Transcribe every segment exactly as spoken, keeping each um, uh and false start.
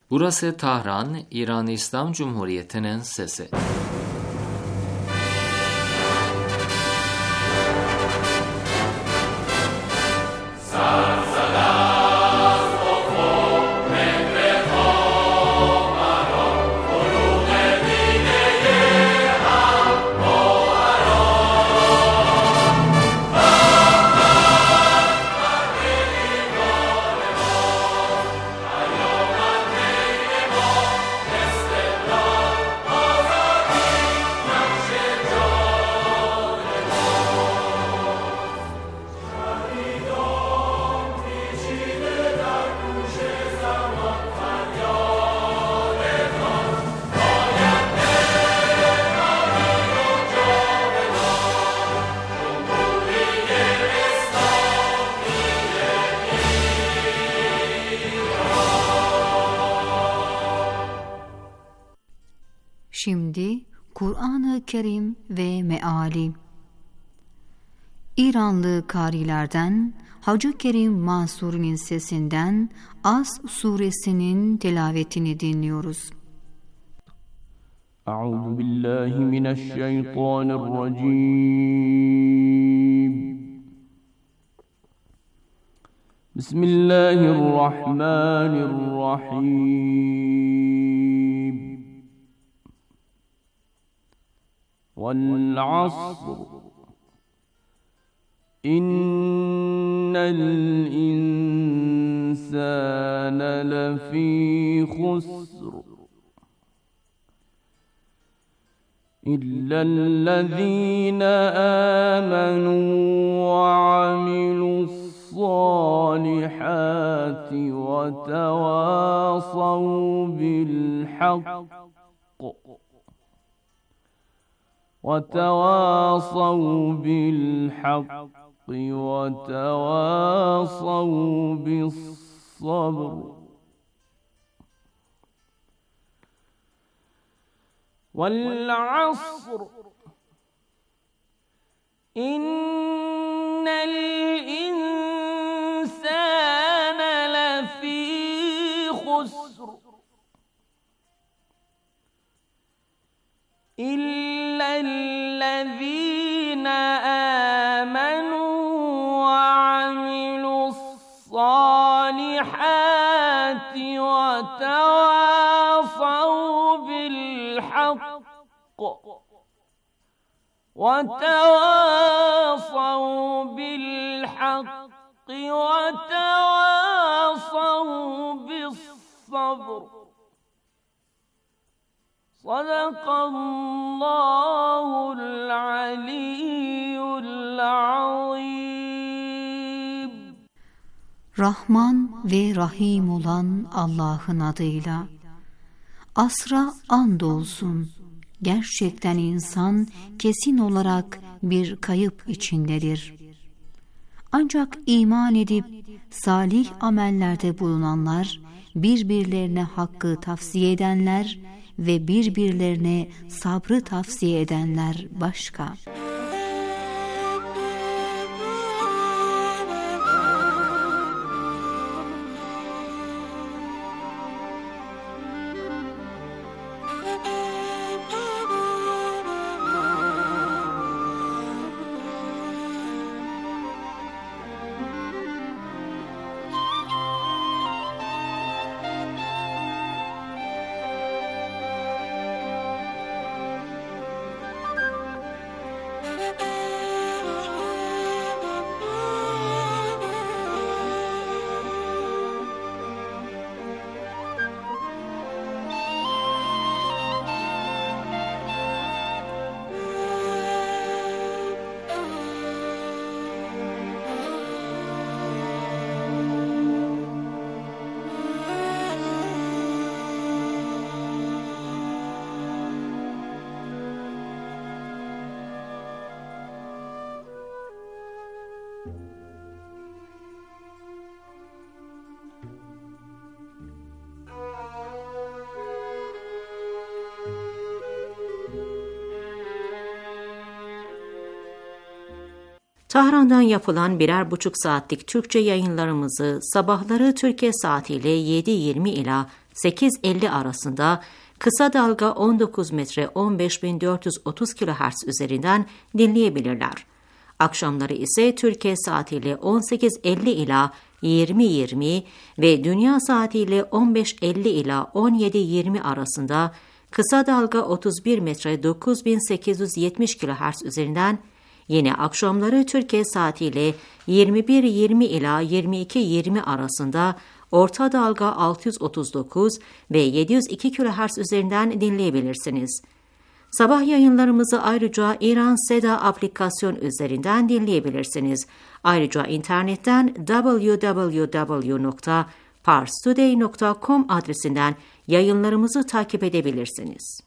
Burası Tahran, İran İslam Cumhuriyeti'nin sesi. Şimdi Kur'an-ı Kerim ve meali. İranlı karilerden Hacı Kerim Mansuri'nin sesinden As suresinin tilavetini dinliyoruz. Euzu billahi mineşşeytanirracim. Bismillahirrahmanirrahim. وَالْعَصْرِ إِنَّ الْإِنسَانَ لَفِي خُسْرٍ إِلَّا الَّذِينَ آمَنُوا وَعَمِلُوا الصَّالِحَاتِ وَتَوَاصَوْا بِالْحَقِّ وَتَوَاصَوْا بِالْحَقِّ وَتَوَاصَوْا بِالصَّبْرِ وَالْعَصْرِ إِنَّ الْإِنسَانَ لَفِي خُسْرٍ إِلَّا الَّذِينَ آمَنُوا وَعَمِلُوا الصَّالِحَاتِ وَتَوَاصَوْا بِالْحَقِّ وَتَوَاصَوْا بِالْحَقِّ وَتَوَاصَوْا بِالصَّبْرِ. Sadakallahul aliyyul azim. Rahman ve Rahim olan Allah'ın adıyla. Asra andolsun. Gerçekten insan kesin olarak bir kayıp içindedir. Ancak iman edip salih amellerde bulunanlar, birbirlerine hakkı tavsiye edenler ve birbirlerine sabrı tavsiye edenler başka. Tahran'dan yapılan birer buçuk saatlik Türkçe yayınlarımızı sabahları Türkiye saatiyle yedi yirmi ila sekiz elli arasında, kısa dalga on dokuz metre on beş bin dört yüz otuz kilohertz üzerinden dinleyebilirler. Akşamları ise Türkiye saatiyle on sekiz elli ila yirmi yirmi ve dünya saatiyle on beş elli ila on yedi yirmi arasında kısa dalga otuz bir metre dokuz bin sekiz yüz yetmiş kilohertz üzerinden, yine akşamları Türkiye saatiyle yirmi bir yirmi ila yirmi iki yirmi arasında orta dalga altı yüz otuz dokuz ve yedi yüz iki kilohertz üzerinden dinleyebilirsiniz. Sabah yayınlarımızı ayrıca İran Seda aplikasyon üzerinden dinleyebilirsiniz. Ayrıca internetten double-u double-u double-u nokta pars today nokta com adresinden yayınlarımızı takip edebilirsiniz.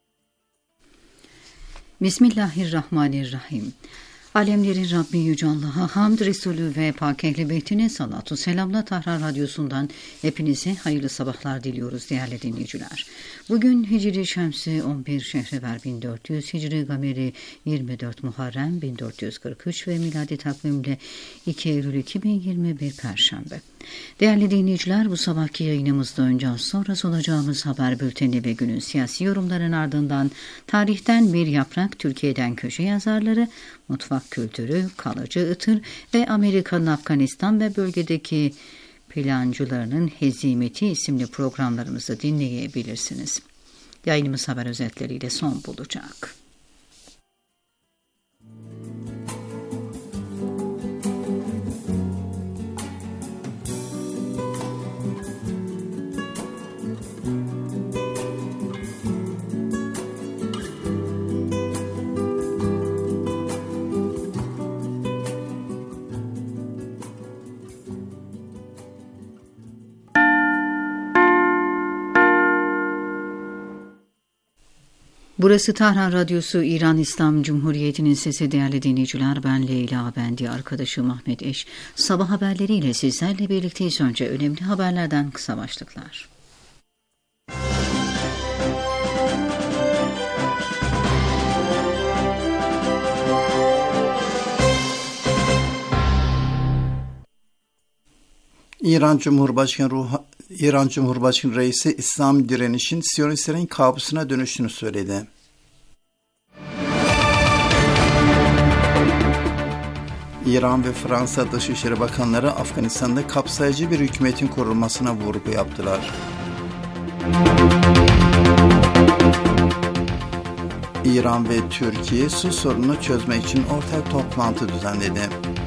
Bismillahirrahmanirrahim. Alemlerin Rabbi Yüce Allah'a hamd, Resulü ve Pak Ehl-i Beytine salatu selamla Tahran Radyosu'ndan hepinize hayırlı sabahlar diliyoruz değerli dinleyiciler. Bugün Hicri Şemsi on bir Şehrever bin dört yüz, Hicri Gameri yirmi dört Muharrem bin dört yüz kırk üç ve miladi takvimle iki Eylül iki bin yirmi bir Perşembe. Değerli dinleyiciler, bu sabahki yayınımızda önce az sonra sunacağımız haber bülteni ve günün siyasi yorumların ardından tarihten bir yaprak, Türkiye'den köşe yazarları, mutfak kültürü, kalıcı ıtır ve Amerika'nın Afganistan ve bölgedeki plancılarının hezimeti isimli programlarımızı dinleyebilirsiniz. Yayınımız haber özetleriyle son bulacak. Burası Tahran Radyosu, İran İslam Cumhuriyeti'nin sesi değerli dinleyiciler. Ben Leyla Bendi, arkadaşım Ahmet Eş. Sabah haberleriyle sizlerle birlikteyiz. Önce önemli haberlerden kısa başlıklar. İran Cumhurbaşkanı Ruha, İran Cumhurbaşkanı Reisi İslam direnişin Siyonistlerin kabusuna dönüştüğünü söyledi. İran ve Fransa Dışişleri Bakanları Afganistan'da kapsayıcı bir hükümetin kurulmasına vurgu yaptılar. İran ve Türkiye su sorununu çözmek için ortak toplantı düzenledi.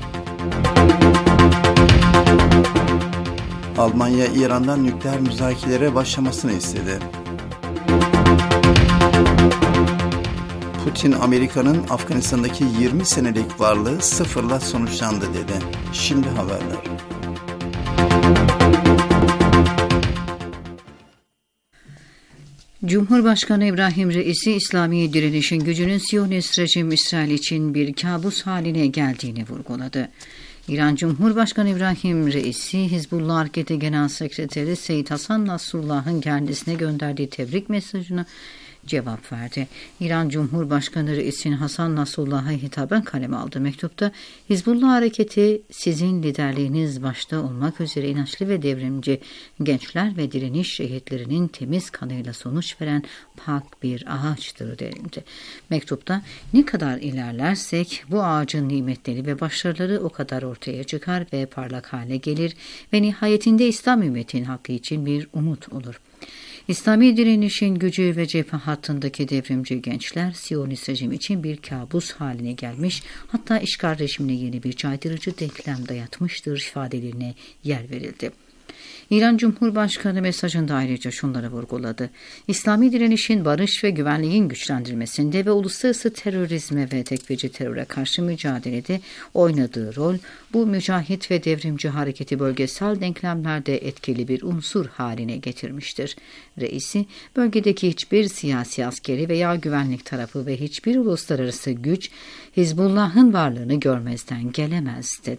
Almanya, İran'dan nükleer müzakerelere başlamasını istedi. Putin, Amerika'nın Afganistan'daki yirmi senelik varlığı sıfırla sonuçlandı dedi. Şimdi haberler. Cumhurbaşkanı İbrahim Reisi, İslami direnişin gücünün Siyonist rejim İsrail için bir kabus haline geldiğini vurguladı. İran Cumhurbaşkanı İbrahim Reisi, Hizbullah Hareketi Genel Sekreteri Seyyid Hasan Nasrullah'ın kendisine gönderdiği tebrik mesajına cevap verdi. İran Cumhurbaşkanı Reis'in Hasan Nasrullah'a hitaben kaleme aldığı mektupta, Hizbullah Hareketi sizin liderliğiniz başta olmak üzere inançlı ve devrimci gençler ve direniş şehitlerinin temiz kanıyla sonuç veren pak bir ağaçtır denildi. Mektupta, ne kadar ilerlersek bu ağacın nimetleri ve başarıları o kadar ortaya çıkar ve parlak hale gelir ve nihayetinde İslam ümmetinin hakkı için bir umut olur. İslami direnişin gücü ve cephe hattındaki devrimci gençler Siyonist rejim için bir kabus haline gelmiş, hatta işgal rejimine yeni bir caydırıcı denklem dayatmıştır ifadelerine yer verildi. İran Cumhurbaşkanı mesajında ayrıca şunları vurguladı. İslami direnişin barış ve güvenliğin güçlendirmesinde ve uluslararası terörizme ve tekfirci teröre karşı mücadelede oynadığı rol, bu mücahit ve devrimci hareketi bölgesel denklemlerde etkili bir unsur haline getirmiştir. Reisi, bölgedeki hiçbir siyasi, askeri veya güvenlik tarafı ve hiçbir uluslararası güç Hizbullah'ın varlığını görmezden gelemez dedi.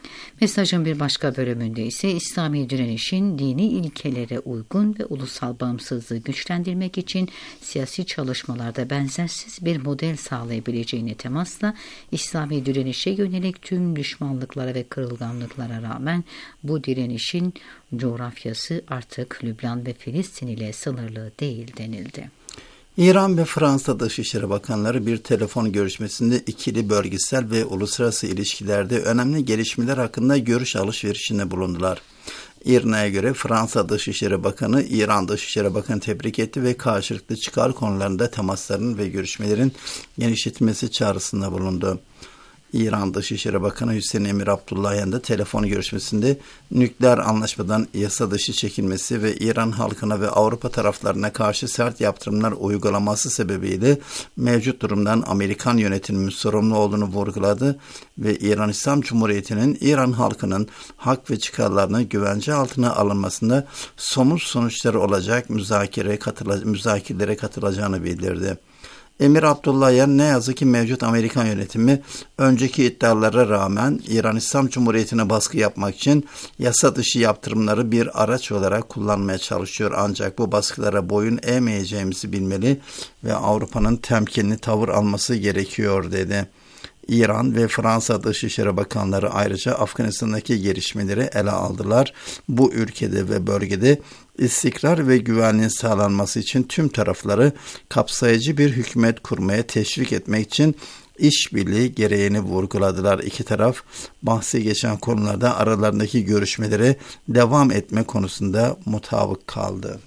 Mesajın bir başka bölümünde ise İslami direnişin dini ilkelere uygun ve ulusal bağımsızlığı güçlendirmek için siyasi çalışmalarda benzersiz bir model sağlayabileceğine temasla İslami direnişe yönelik tüm düşmanlıklara ve kırılganlıklara rağmen bu direnişin coğrafyası artık Lübnan ve Filistin ile sınırlı değil denildi. İran ve Fransa Dışişleri Bakanları bir telefon görüşmesinde ikili bölgesel ve uluslararası ilişkilerde önemli gelişmeler hakkında görüş alışverişinde bulundular. İRNA'ya göre Fransa Dışişleri Bakanı, İran Dışişleri Bakanı tebrik etti ve karşılıklı çıkar konularında temasların ve görüşmelerin genişletilmesi çağrısında bulundu. İran Dışişleri Bakanı Hüseyin Emir Abdullahian da telefon görüşmesinde nükleer anlaşmadan yasa dışı çekilmesi ve İran halkına ve Avrupa taraflarına karşı sert yaptırımlar uygulaması sebebiyle mevcut durumdan Amerikan yönetiminin sorumlu olduğunu vurguladı ve İran İslam Cumhuriyeti'nin İran halkının hak ve çıkarlarını güvence altına alınmasında somut sonuçları olacak müzakere katıla- müzakerelere katılacağını bildirdi. Emir Abdullahian ne yazık ki mevcut Amerikan yönetimi önceki iddialara rağmen İran İslam Cumhuriyeti'ne baskı yapmak için yasa dışı yaptırımları bir araç olarak kullanmaya çalışıyor. Ancak bu baskılara boyun eğmeyeceğimizi bilmeli ve Avrupa'nın temkinli tavır alması gerekiyor dedi. İran ve Fransa Dışişleri Bakanları ayrıca Afganistan'daki gelişmeleri ele aldılar. Bu ülkede ve bölgede istikrar ve güvenliğin sağlanması için tüm tarafları kapsayıcı bir hükümet kurmaya teşvik etmek için işbirliği gereğini vurguladılar. İki taraf bahsi geçen konularda aralarındaki görüşmelere devam etme konusunda mutabık kaldı.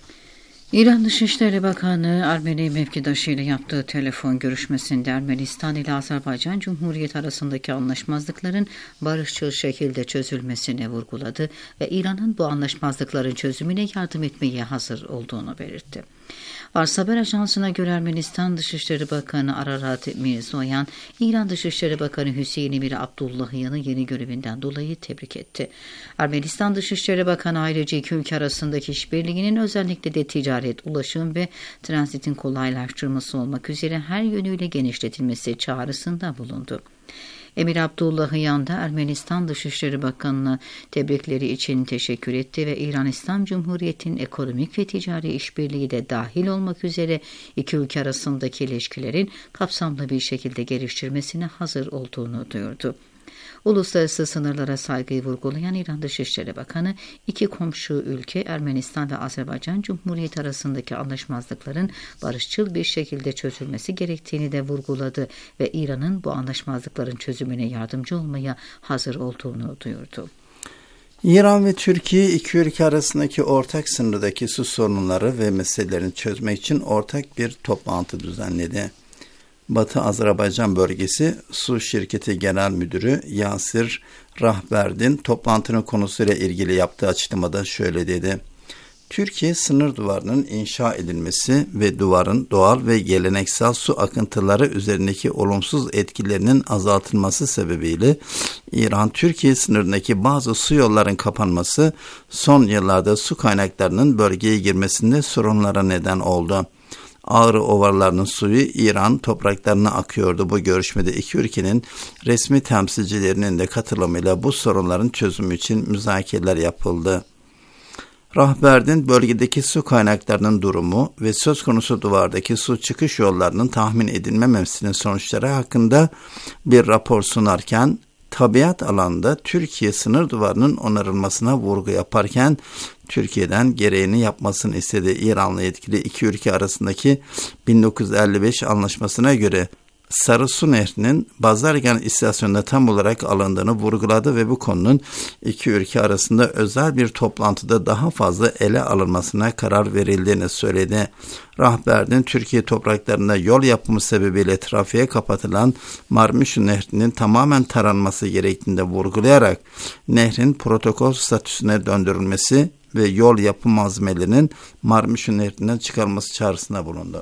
İran Dışişleri Bakanı Ermeni mevkidaşı ile yaptığı telefon görüşmesinde Ermenistan ile Azerbaycan Cumhuriyeti arasındaki anlaşmazlıkların barışçıl şekilde çözülmesini vurguladı ve İran'ın bu anlaşmazlıkların çözümüne yardım etmeye hazır olduğunu belirtti. Fars Haber Ajansı'na göre Ermenistan Dışişleri Bakanı Ararat Mirzoyan, İran Dışişleri Bakanı Hüseyin Emir Abdullahian'ı yeni görevinden dolayı tebrik etti. Ermenistan Dışişleri Bakanı ayrıca iki ülke arasındaki işbirliğinin özellikle de ticaret, ulaşım ve transitin kolaylaştırılması olmak üzere her yönüyle genişletilmesi çağrısında bulundu. Emir Abdullahian da Ermenistan Dışişleri Bakanı'na tebrikleri için teşekkür etti ve İran İslam Cumhuriyeti'nin ekonomik ve ticari işbirliği de dahil olmak üzere iki ülke arasındaki ilişkilerin kapsamlı bir şekilde geliştirmesine hazır olduğunu duyurdu. Uluslararası sınırlara saygıyı vurgulayan İran Dışişleri Bakanı, iki komşu ülke Ermenistan ve Azerbaycan Cumhuriyeti arasındaki anlaşmazlıkların barışçıl bir şekilde çözülmesi gerektiğini de vurguladı ve İran'ın bu anlaşmazlıkların çözümüne yardımcı olmaya hazır olduğunu duyurdu. İran ve Türkiye iki ülke arasındaki ortak sınırdaki su sorunları ve meselelerini çözmek için ortak bir toplantı düzenledi. Batı Azerbaycan Bölgesi Su Şirketi Genel Müdürü Yasir Rahberdin toplantının konusuyla ilgili yaptığı açıklamada şöyle dedi. Türkiye sınır duvarının inşa edilmesi ve duvarın doğal ve geleneksel su akıntıları üzerindeki olumsuz etkilerinin azaltılması sebebiyle İran-Türkiye sınırındaki bazı su yolların kapanması son yıllarda su kaynaklarının bölgeye girmesinde sorunlara neden oldu. Ağrı ovalarının suyu İran topraklarına akıyordu. Bu görüşmede iki ülkenin resmi temsilcilerinin de katılımıyla bu sorunların çözümü için müzakereler yapıldı. Rahberdin bölgedeki su kaynaklarının durumu ve söz konusu duvardaki su çıkış yollarının tahmin edilmemesinin sonuçları hakkında bir rapor sunarken tabiat alanında Türkiye sınır duvarının onarılmasına vurgu yaparken Türkiye'den gereğini yapmasını istediği İran'la yetkili iki ülke arasındaki bin dokuz yüz elli beş anlaşmasına göre Sarısu Nehri'nin Bazargan istasyonunda tam olarak alındığını vurguladı ve bu konunun iki ülke arasında özel bir toplantıda daha fazla ele alınmasına karar verildiğini söyledi. Rahberdin Türkiye topraklarında yol yapımı sebebiyle trafiğe kapatılan Marmüşü Nehri'nin tamamen taranması gerektiğini de vurgulayarak nehrin protokol statüsüne döndürülmesi ve yol yapım malzemelerinin Marmüşü Nehri'nden çıkarılması çağrısında bulundu.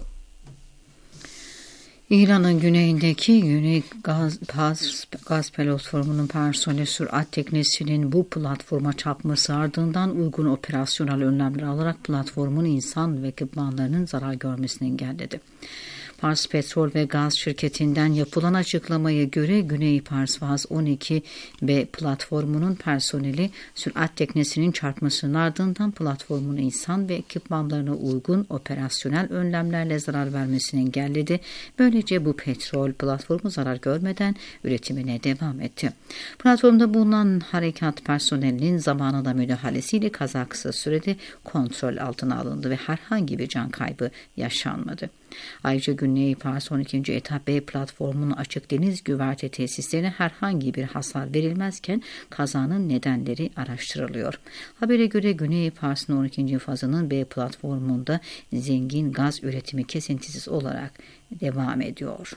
İran'ın güneyindeki Güney Gaz, Gaz, Gaz platformunun personel sürat teknesinin bu platforma çarpması ardından uygun operasyonel önlemler alarak platformun insan ve ekipmanlarının zarar görmesini engelledi. Pars Petrol ve Gaz şirketinden yapılan açıklamaya göre Güney Pars Vaz on iki B platformunun personeli sürat teknesinin çarpmasının ardından platformun insan ve ekipmanlarına uygun operasyonel önlemlerle zarar vermesini engelledi. Böylece bu petrol platformu zarar görmeden üretimine devam etti. Platformda bulunan harekat personelinin zamanında müdahalesiyle kaza kısa sürede kontrol altına alındı ve herhangi bir can kaybı yaşanmadı. Ayrıca Güney Pars on ikinci etap B platformunun açık deniz güverte tesislerine herhangi bir hasar verilmezken kazanın nedenleri araştırılıyor. Habere göre Güney Pars'ın on ikinci fazının B platformunda zengin gaz üretimi kesintisiz olarak devam ediyor.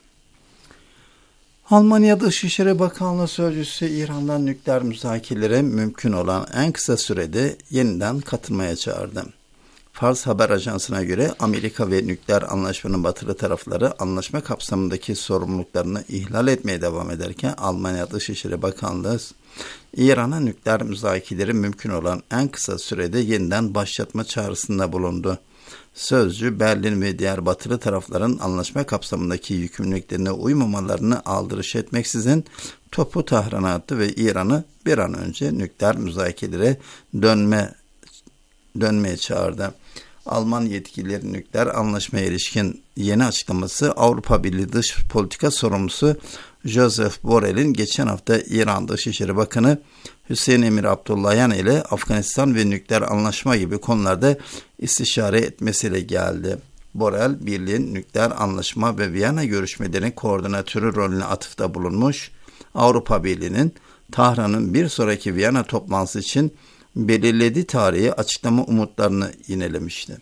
Almanya Dışişleri Bakanlığı Sözcüsü İran'dan nükleer müzakerelere mümkün olan en kısa sürede yeniden katılmaya çağırdı. Fars Haber Ajansı'na göre Amerika ve nükleer anlaşmanın batılı tarafları anlaşma kapsamındaki sorumluluklarını ihlal etmeye devam ederken Almanya Dışişleri Bakanlığı İran'a nükleer müzakereleri mümkün olan en kısa sürede yeniden başlatma çağrısında bulundu. Sözcü Berlin ve diğer batılı tarafların anlaşma kapsamındaki yükümlülüklerine uymamalarını aldırış etmeksizin topu Tahran'a attı ve İran'ı bir an önce nükleer müzakerelere dönme dönmeye çağırdı. Alman yetkililerin nükleer anlaşmaya ilişkin yeni açıklaması Avrupa Birliği Dış Politika Sorumlusu Joseph Borrell'in geçen hafta İran Dışişleri Bakanı Hüseyin Emir Abdullahian ile Afganistan ve nükleer anlaşma gibi konularda istişare etmesiyle geldi. Borrell, Birliğin nükleer anlaşma ve Viyana görüşmelerinin koordinatörü rolüne atıfta bulunmuş, Avrupa Birliği'nin Tahran'ın bir sonraki Viyana toplantısı için belirlediği tarihi açıklama umutlarını yinelemişti.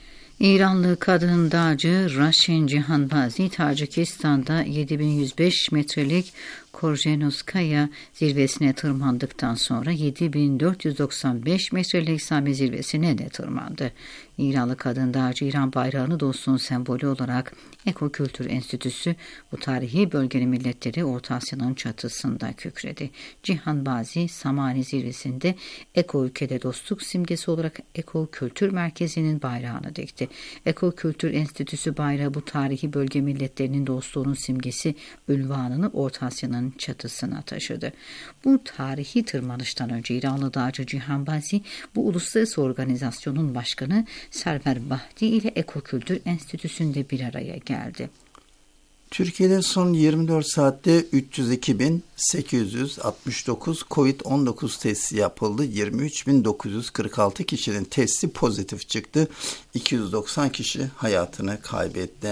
İranlı kadın dağcı Raşin Cihanbazi, Tacikistan'da yedi bin yüz beş metrelik Korjenoskaya zirvesine tırmandıktan sonra yedi bin dört yüz doksan beş metrelik Sami zirvesine de tırmandı. İranlı kadın dağcı İran bayrağını dostluğun sembolü olarak Ekokültür Enstitüsü bu tarihi bölgenin milletleri Orta Asya'nın çatısında kükredi. Cihanbazi Samani zirvesinde Eko ülkede dostluk simgesi olarak Ekokültür Merkezi'nin bayrağını dikti. Ekokültür Enstitüsü bayrağı bu tarihi bölge milletlerinin dostluğunun simgesi ünvanını Orta Asya'nın çatısına taşıdı. Bu tarihi tırmanıştan önce İranlı dağcı Cihanbazi bu uluslararası organizasyonun başkanı Server Bahdi ile Ekokültür Enstitüsü'nde bir araya geldi. Türkiye'de son yirmi dört saatte üç yüz iki bin sekiz yüz altmış dokuz kovid on dokuz testi yapıldı. yirmi üç bin dokuz yüz kırk altı kişinin testi pozitif çıktı. iki yüz doksan kişi hayatını kaybetti.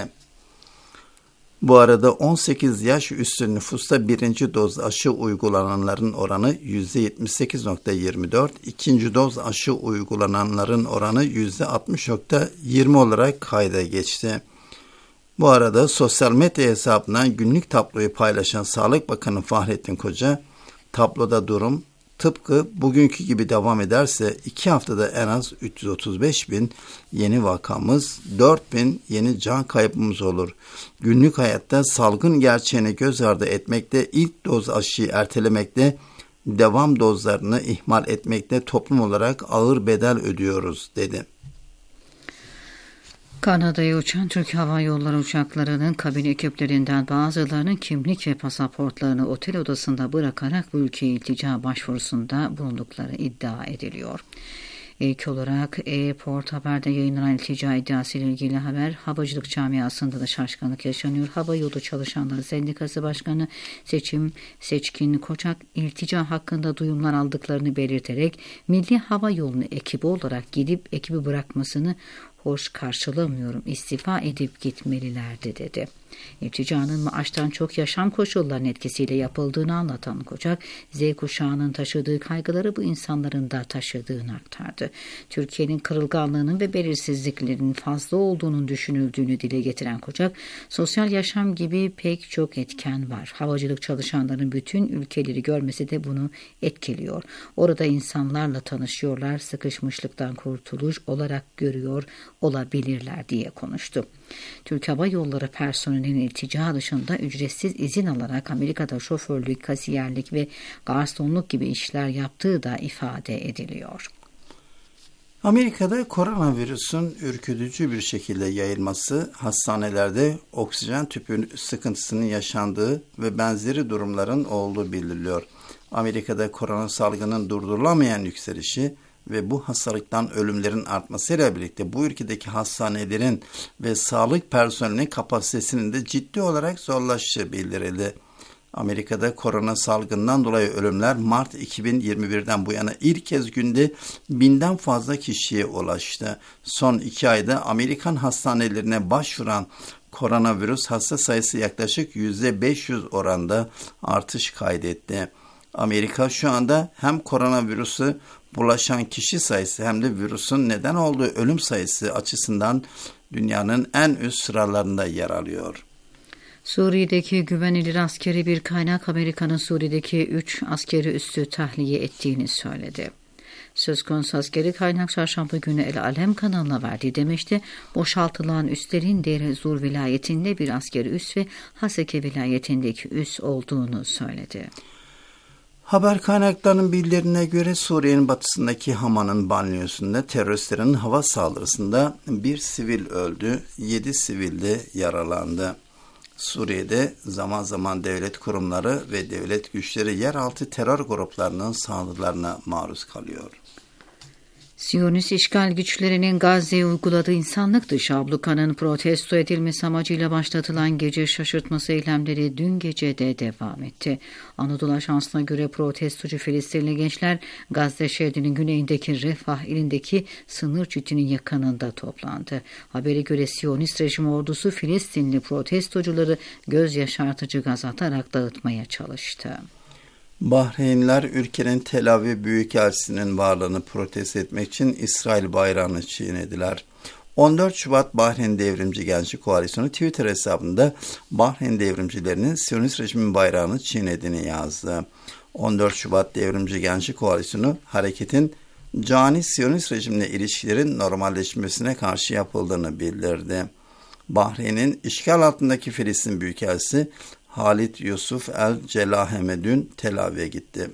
Bu arada on sekiz yaş üstü nüfusta birinci doz aşı uygulananların oranı yüzde yetmiş sekiz virgül yirmi dört, ikinci doz aşı uygulananların oranı yüzde altmış virgül yirmi olarak kayda geçti. Bu arada sosyal medya hesabından günlük tabloyu paylaşan Sağlık Bakanı Fahrettin Koca, tabloda durum tıpkı bugünkü gibi devam ederse iki haftada en az üç yüz otuz beş bin yeni vakamız, dört bin yeni can kaybımız olur. Günlük hayatta salgın gerçeğini göz ardı etmekte, ilk doz aşıyı ertelemekte, devam dozlarını ihmal etmekte toplum olarak ağır bedel ödüyoruz, dedi. Kanada'ya uçan Türk Hava Yolları uçaklarının kabin ekiplerinden bazılarının kimlik ve pasaportlarını otel odasında bırakarak bu ülkeye iltica başvurusunda bulundukları iddia ediliyor. İlk olarak E-Port Haber'de yayınlanan iltica iddiası ile ilgili haber, havacılık camiasında da şaşkınlık yaşanıyor. Hava Yolu Çalışanları Sendikası Başkanı Seçim Seçkin Koçak, iltica hakkında duyumlar aldıklarını belirterek Milli Hava Yolu ekibi olarak gidip ekibi bırakmasını hoş karşılamıyorum, istifa edip gitmelilerdi, dedi. İlticanın maaştan çok yaşam koşullarının etkisiyle yapıldığını anlatan Koçak, Z kuşağının taşıdığı kaygıları bu insanların da taşıdığını aktardı. Türkiye'nin kırılganlığının ve belirsizliklerinin fazla olduğunun düşünüldüğünü dile getiren Koçak, sosyal yaşam gibi pek çok etken var. Havacılık çalışanlarının bütün ülkeleri görmesi de bunu etkiliyor. Orada insanlarla tanışıyorlar, sıkışmışlıktan kurtuluş olarak görüyor olabilirler diye konuştu. Türk Hava Yolları personelinin iltica dışında ücretsiz izin alarak Amerika'da şoförlük, kasiyerlik ve garsonluk gibi işler yaptığı da ifade ediliyor. Amerika'da koronavirüsün ürkütücü bir şekilde yayılması, hastanelerde oksijen tüpü sıkıntısının yaşandığı ve benzeri durumların olduğu bildiriliyor. Amerika'da korona salgının durdurulamayan yükselişi ve bu hastalıktan ölümlerin artmasıyla birlikte bu ülkedeki hastanelerin ve sağlık personelinin kapasitesinin de ciddi olarak zorlaştığı bildirildi. Amerika'da korona salgından dolayı ölümler Mart iki bin yirmi birden bu yana ilk kez günde binden fazla kişiye ulaştı. Son iki ayda Amerikan hastanelerine başvuran koronavirüs hasta sayısı yaklaşık yüzde beş yüz oranda artış kaydetti. Amerika şu anda hem koronavirüsü bulaşan kişi sayısı hem de virüsün neden olduğu ölüm sayısı açısından dünyanın en üst sıralarında yer alıyor. Suriye'deki güvenilir askeri bir kaynak Amerika'nın Suriye'deki üç askeri üssü tahliye ettiğini söyledi. Söz konusu askeri kaynak çarşamba günü El Alem kanalına verdiği demişti. Boşaltılan üslerin Deir Zur vilayetinde bir askeri üs ve Haseke vilayetindeki üs olduğunu söyledi. Haber kaynaklarının bildirimine göre Suriye'nin batısındaki Hama'nın banliyosunda teröristlerin hava saldırısında bir sivil öldü, yedi sivil de yaralandı. Suriye'de zaman zaman devlet kurumları ve devlet güçleri yeraltı terör gruplarının saldırılarına maruz kalıyor. Siyonist işgal güçlerinin Gazze'ye uyguladığı insanlık dışı ablukanın protesto edilmesi amacıyla başlatılan gece şaşırtması eylemleri dün gece de devam etti. Anadolu Ajansı'na göre protestocu Filistinli gençler Gazze şehrinin güneyindeki Refah ilindeki sınır çitinin yakınında toplandı. Habere göre Siyonist rejim ordusu Filistinli protestocuları göz yaşartıcı gaz atarak dağıtmaya çalıştı. Bahreynliler ülkenin Tel Aviv Büyükelçisi'nin varlığını protesto etmek için İsrail bayrağını çiğnediler. on dört Şubat Bahreyn Devrimci Gençlik Koalisyonu Twitter hesabında Bahreyn devrimcilerinin Siyonist rejimin bayrağını çiğnediğini yazdı. on dört Şubat Devrimci Gençlik Koalisyonu hareketin cani Siyonist rejimle ilişkilerin normalleşmesine karşı yapıldığını bildirdi. Bahreyn'in işgal altındaki Filistin Büyükelçisi Halit Yusuf El-Celaheme dün Tel Aviv'e gitti.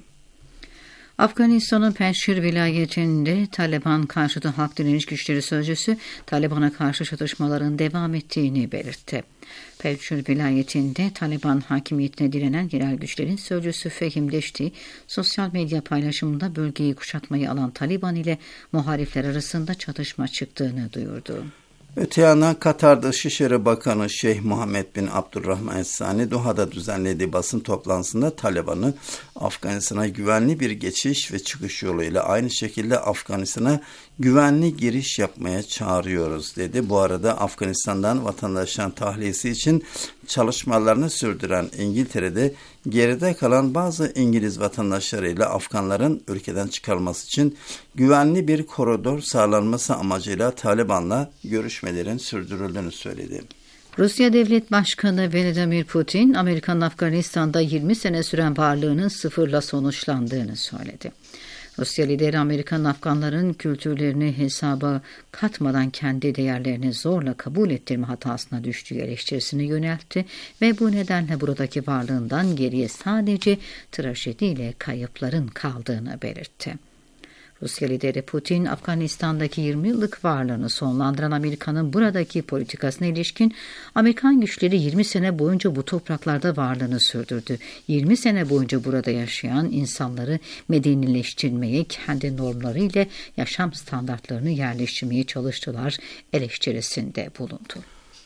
Afganistan'ın Penşir vilayetinde Taliban karşıtı halk direniş güçleri sözcüsü Taliban'a karşı çatışmaların devam ettiğini belirtti. Penşir vilayetinde Taliban hakimiyetine direnen yerel güçlerin sözcüsü Fehim Deşti, sosyal medya paylaşımında bölgeyi kuşatmayı alan Taliban ile muhalifler arasında çatışma çıktığını duyurdu. Öte yandan Katar Dışişleri Bakanı Şeyh Muhammed bin Abdurrahman Es-Sani Doha'da düzenlediği basın toplantısında Taliban'ı Afganistan'a güvenli bir geçiş ve çıkış yoluyla aynı şekilde Afganistan'a güvenli giriş yapmaya çağırıyoruz dedi. Bu arada Afganistan'dan vatandaşların tahliyesi için çalışmalarını sürdüren İngiltere'de geride kalan bazı İngiliz vatandaşlarıyla Afganların ülkeden çıkarılması için güvenli bir koridor sağlanması amacıyla Taliban'la görüşmelerin sürdürüldüğünü söyledi. Rusya Devlet Başkanı Vladimir Putin, Amerika'nın Afganistan'da yirmi sene süren varlığının sıfırla sonuçlandığını söyledi. Rusya lideri Amerika'nın Afganların kültürlerini hesaba katmadan kendi değerlerini zorla kabul ettirme hatasına düştüğü eleştirisini yöneltti ve bu nedenle buradaki varlığından geriye sadece trajediyle kayıpların kaldığını belirtti. Rusya lideri Putin, Afganistan'daki yirmi yıllık varlığını sonlandıran Amerika'nın buradaki politikasına ilişkin Amerikan güçleri yirmi sene boyunca bu topraklarda varlığını sürdürdü. yirmi sene boyunca burada yaşayan insanları medenileştirmeye, kendi normları ile yaşam standartlarını yerleştirmeye çalıştılar eleştirisinde bulundu.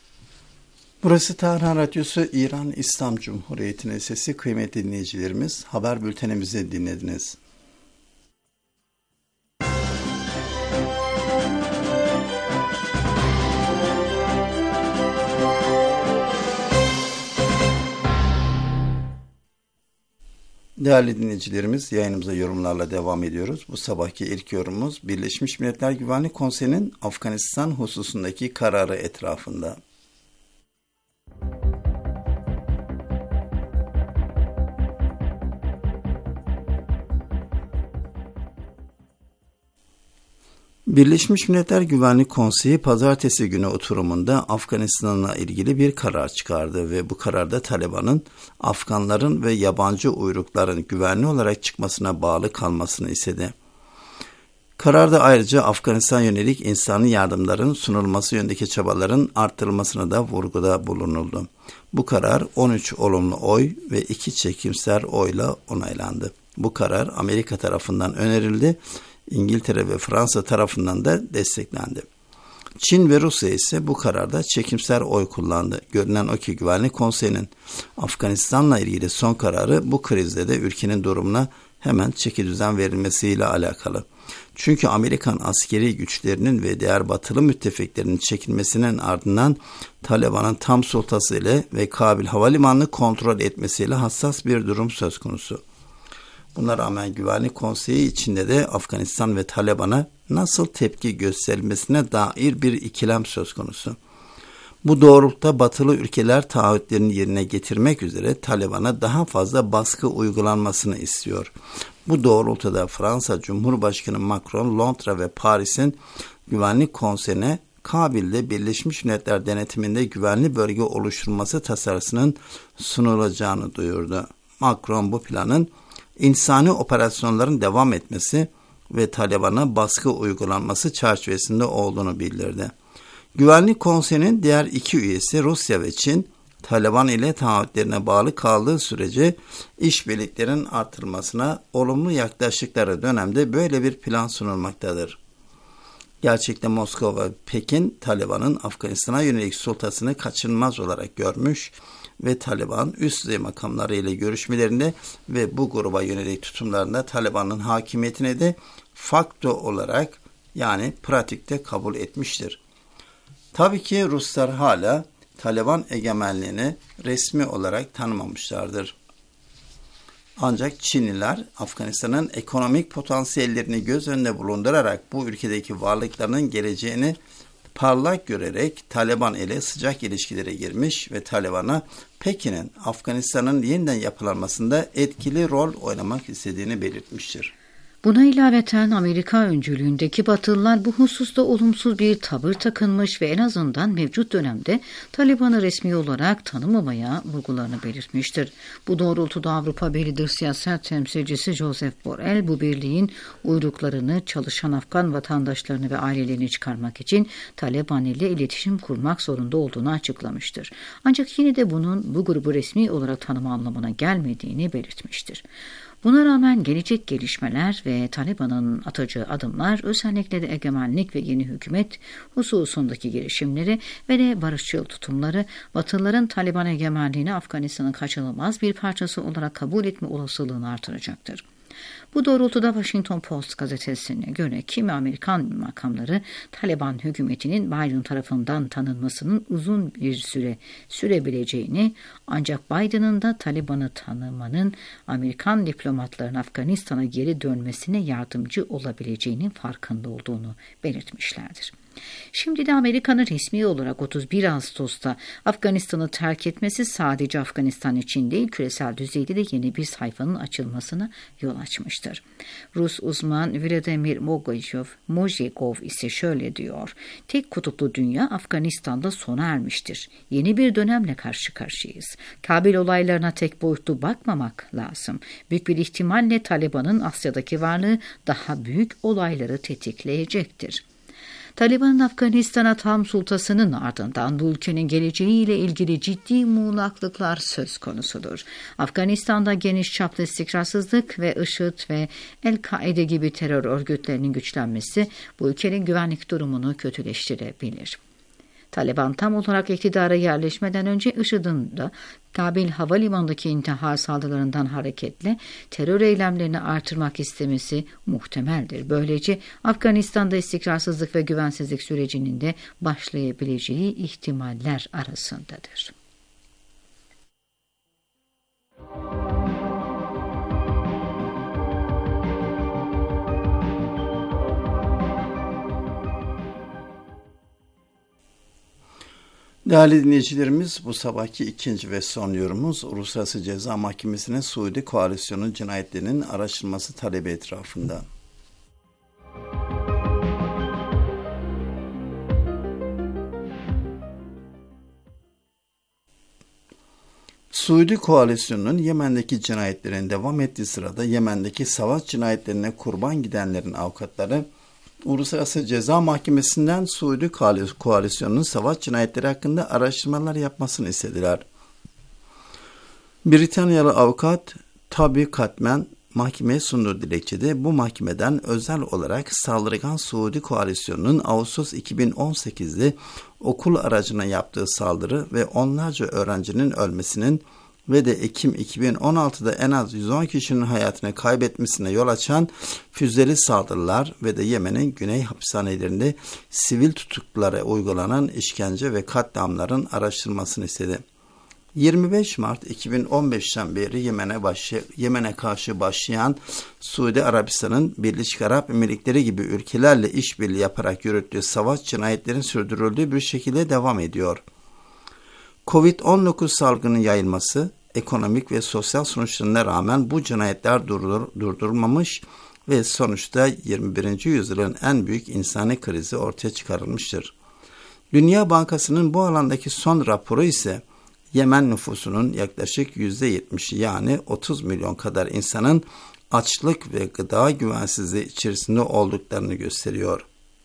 Burası Tahran Radyosu, İran İslam Cumhuriyeti'nin sesi. Kıymetli dinleyicilerimiz, haber bültenimizi dinlediniz. Değerli dinleyicilerimiz, yayınımıza yorumlarla devam ediyoruz. Bu sabahki ilk yorumumuz Birleşmiş Milletler Güvenlik Konseyi'nin Afganistan hususundaki kararı etrafında. Birleşmiş Milletler Güvenlik Konseyi pazartesi günü oturumunda Afganistan'la ilgili bir karar çıkardı ve bu kararda Taliban'ın Afganların ve yabancı uyrukların güvenli olarak çıkmasına bağlı kalmasını istedi. Kararda ayrıca Afganistan yönelik insani yardımların sunulması yönündeki çabaların arttırılmasına da vurguda bulunuldu. Bu karar on üç olumlu oy ve iki çekimser oyla onaylandı. Bu karar Amerika tarafından önerildi, İngiltere ve Fransa tarafından da desteklendi. Çin ve Rusya ise bu kararda çekimser oy kullandı. Görünen o ki Güvenlik Konseyi'nin Afganistan'la ilgili son kararı bu krizde de ülkenin durumuna hemen çekidüzen verilmesiyle alakalı. Çünkü Amerikan askeri güçlerinin ve diğer batılı müttefiklerinin çekilmesinin ardından Taliban'ın tam sultası ile ve Kabil havalimanını kontrol etmesiyle hassas bir durum söz konusu. Buna rağmen Güvenlik Konseyi içinde de Afganistan ve Taliban'a nasıl tepki gösterilmesine dair bir ikilem söz konusu. Bu doğrultuda batılı ülkeler taahhütlerini yerine getirmek üzere Taliban'a daha fazla baskı uygulanmasını istiyor. Bu doğrultuda Fransa Cumhurbaşkanı Macron, Londra ve Paris'in Güvenlik Konseyi'ne Kabil'de Birleşmiş Milletler denetiminde güvenli bölge oluşturulması tasarısının sunulacağını duyurdu. Macron bu planın insani operasyonların devam etmesi ve Taliban'a baskı uygulanması çerçevesinde olduğunu bildirdi. Güvenlik Konseyi'nin diğer iki üyesi Rusya ve Çin, Taliban ile taahhütlerine bağlı kaldığı sürece işbirliklerinin artırılmasına olumlu yaklaştıkları dönemde böyle bir plan sunulmaktadır. Gerçekte Moskova ve Pekin, Taliban'ın Afganistan'a yönelik sultasını kaçınılmaz olarak görmüş ve Taliban üst düzey makamları ile görüşmelerinde ve bu gruba yönelik tutumlarında Taliban'ın hakimiyetine de fakto olarak yani pratikte kabul etmiştir. Tabii ki Ruslar hala Taliban egemenliğini resmi olarak tanımamışlardır. Ancak Çinliler Afganistan'ın ekonomik potansiyellerini göz önünde bulundurarak bu ülkedeki varlıklarının geleceğini parlak görerek Taliban ile sıcak ilişkilere girmiş ve Taliban'a Pekin'in Afganistan'ın yeniden yapılanmasında etkili rol oynamak istediğini belirtmiştir. Buna ilaveten Amerika öncülüğündeki Batılılar bu hususta olumsuz bir tavır takınmış ve en azından mevcut dönemde Taliban'ı resmi olarak tanımamaya vurgularını belirtmiştir. Bu doğrultuda Avrupa Birliği Dış Siyaset Temsilcisi Joseph Borrell bu birliğin uyruklarını çalışan Afgan vatandaşlarını ve ailelerini çıkarmak için Taliban ile iletişim kurmak zorunda olduğunu açıklamıştır. Ancak yine de bunun bu grubu resmi olarak tanıma anlamına gelmediğini belirtmiştir. Buna rağmen gelecek gelişmeler ve Taliban'ın atacağı adımlar özellikle de egemenlik ve yeni hükümet hususundaki girişimleri ve de barışçıl tutumları Batılıların Taliban egemenliğini Afganistan'ın kaçınılmaz bir parçası olarak kabul etme olasılığını artıracaktır. Bu doğrultuda Washington Post gazetesine göre kimi Amerikan makamları Taliban hükümetinin Biden tarafından tanınmasının uzun bir süre sürebileceğini, ancak Biden'ın da Taliban'ı tanımanın Amerikan diplomatların Afganistan'a geri dönmesine yardımcı olabileceğinin farkında olduğunu belirtmişlerdir. Şimdi de Amerika'nın resmi olarak otuz bir Ağustos'ta Afganistan'ı terk etmesi sadece Afganistan için değil, küresel düzeyde de yeni bir sayfanın açılmasına yol açmıştır. Rus uzman Vladimir Mojekov ise şöyle diyor: tek kutuplu dünya Afganistan'da sona ermiştir. Yeni bir dönemle karşı karşıyayız. Kabil olaylarına tek boyutlu bakmamak lazım. Büyük bir ihtimalle Taliban'ın Asya'daki varlığı daha büyük olayları tetikleyecektir. Taliban'ın Afganistan'a tam sultasının ardından bu ülkenin geleceğiyle ilgili ciddi muğlaklıklar söz konusudur. Afganistan'da geniş çaplı istikrarsızlık ve IŞİD ve El-Kaide gibi terör örgütlerinin güçlenmesi bu ülkenin güvenlik durumunu kötüleştirebilir. Taliban tam olarak iktidara yerleşmeden önce IŞİD'in de Kabil Havalimanı'ndaki intihar saldırılarından hareketle terör eylemlerini artırmak istemesi muhtemeldir. Böylece Afganistan'da istikrarsızlık ve güvensizlik sürecinin de başlayabileceği ihtimaller arasındadır. Değerli dinleyicilerimiz, bu sabahki ikinci ve son yorumumuz Uluslararası Ceza Mahkemesi'ne Suudi Koalisyonu cinayetlerinin araştırılması talebi etrafında. Suudi Koalisyonu'nun Yemen'deki cinayetlerin devam ettiği sırada Yemen'deki savaş cinayetlerine kurban gidenlerin avukatları Uluslararası Ceza Mahkemesi'nden Suudi Koalisyonu'nun savaş cinayetleri hakkında araştırmalar yapmasını istediler. Britanyalı avukat Toby Katman mahkemeye sunduğu dilekçede bu mahkemeden özel olarak saldırgan Suudi Koalisyonu'nun Ağustos iki bin on sekiz'de okul aracına yaptığı saldırı ve onlarca öğrencinin ölmesinin ve de Ekim iki bin on altı'da en az yüz on kişinin hayatını kaybetmesine yol açan füzeli saldırılar ve de Yemen'in güney hapishanelerinde sivil tutuklulara uygulanan işkence ve katliamların araştırılmasını istedi. yirmi beş Mart iki bin on beş'ten beri Yemen'e, başı, Yemen'e karşı başlayan Suudi Arabistan'ın Birleşik Arap Emirlikleri gibi ülkelerle işbirliği yaparak yürüttüğü savaş cinayetlerin sürdürüldüğü bir şekilde devam ediyor. kovid on dokuz salgının yayılması, ekonomik ve sosyal sonuçlarına rağmen bu cinayetler durdur, durdurulmamış ve sonuçta yirmi birinci yüzyılın en büyük insani krizi ortaya çıkarılmıştır. Dünya Bankası'nın bu alandaki son raporu ise Yemen nüfusunun yaklaşık yüzde yetmiş'i yani otuz milyon kadar insanın açlık ve gıda güvensizliği içerisinde olduklarını gösteriyor.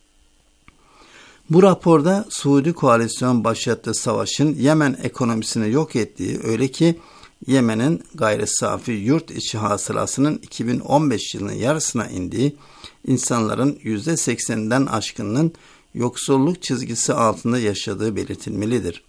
Bu raporda Suudi Koalisyon başlattığı savaşın Yemen ekonomisini yok ettiği, öyle ki Yemen'in gayri safi yurt içi hasılasının iki bin on beş yılının yarısına indiği, insanların yüzde sekseninden aşkınının yoksulluk çizgisi altında yaşadığı belirtilmelidir.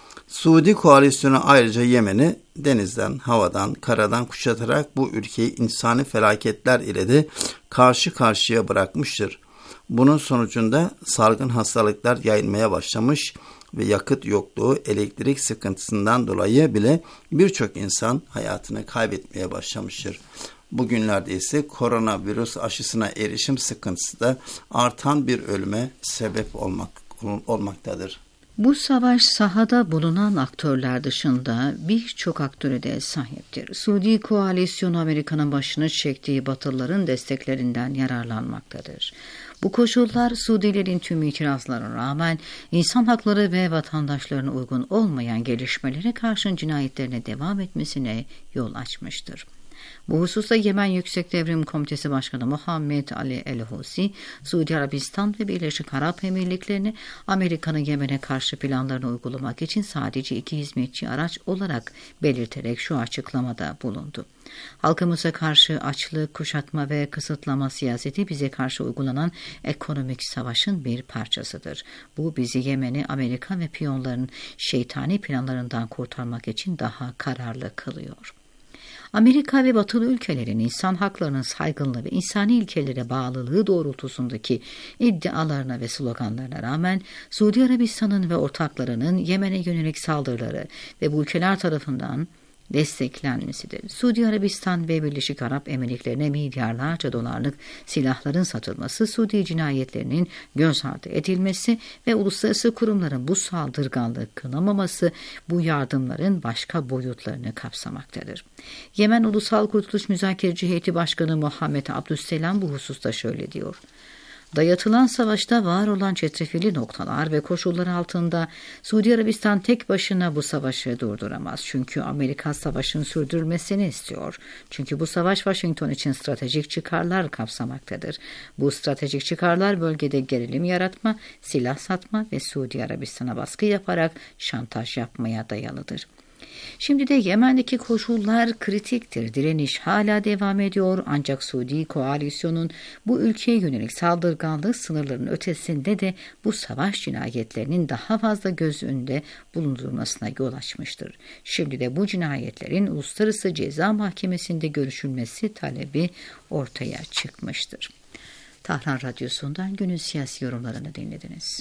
Suudi Koalisyonu ayrıca Yemen'i denizden, havadan, karadan kuşatarak bu ülkeyi insani felaketler ile de karşı karşıya bırakmıştır. Bunun sonucunda salgın hastalıklar yayılmaya başlamış ve yakıt yokluğu, elektrik sıkıntısından dolayı bile birçok insan hayatını kaybetmeye başlamıştır. Bugünlerde ise koronavirüs aşısına erişim sıkıntısı da artan bir ölüme sebep olmak, olmaktadır. Bu savaş sahada bulunan aktörler dışında birçok aktöre de sahiptir. Suudi Koalisyonu Amerika'nın başını çektiği Batılıların desteklerinden yararlanmaktadır. Bu koşullar Suudilerin tüm itirazlarına rağmen insan hakları ve vatandaşlarına uygun olmayan gelişmelere karşı cinayetlerine devam etmesine yol açmıştır. Bu hususta Yemen Yüksek Devrim Komitesi Başkanı Muhammed Ali El-Husi, Suudi Arabistan ve Birleşik Arap Emirlikleri'ni Amerika'nın Yemen'e karşı planlarını uygulamak için sadece iki hizmetçi araç olarak belirterek şu açıklamada bulundu. Halkımıza karşı açlık, kuşatma ve kısıtlama siyaseti bize karşı uygulanan ekonomik savaşın bir parçasıdır. Bu bizi Yemen'i Amerika ve piyonların şeytani planlarından kurtarmak için daha kararlı kılıyor. Amerika ve batılı ülkelerin insan haklarının saygınlığı ve insani ilkelere bağlılığı doğrultusundaki iddialarına ve sloganlarına rağmen Suudi Arabistan'ın ve ortaklarının Yemen'e yönelik saldırıları ve bu ülkeler tarafından desteklenmesidir. Suudi Arabistan ve Birleşik Arap Emirlikleri'ne milyarlarca dolarlık silahların satılması, Suudi cinayetlerinin göz ardı edilmesi ve uluslararası kurumların bu saldırganlığı kınamaması bu yardımların başka boyutlarını kapsamaktadır. Yemen Ulusal Kurtuluş Müzakereci Heyeti Başkanı Muhammed Abdüsselam bu hususta şöyle diyor: Dayatılan savaşta var olan çetrefilli noktalar ve koşullar altında Suudi Arabistan tek başına bu savaşı durduramaz. Çünkü Amerika savaşın sürdürülmesini istiyor. Çünkü bu savaş Washington için stratejik çıkarlar kapsamaktadır. Bu stratejik çıkarlar bölgede gerilim yaratma, silah satma ve Suudi Arabistan'a baskı yaparak şantaj yapmaya dayalıdır. Şimdi de Yemen'deki koşullar kritiktir. Direniş hala devam ediyor ancak Suudi Koalisyon'un bu ülkeye yönelik saldırganlığı sınırlarının ötesinde de bu savaş cinayetlerinin daha fazla göz önünde bulundurulmasına yol açmıştır. Şimdi de bu cinayetlerin Uluslararası Ceza Mahkemesi'nde görüşülmesi talebi ortaya çıkmıştır. Tahran Radyosu'ndan günün siyasi yorumlarını dinlediniz.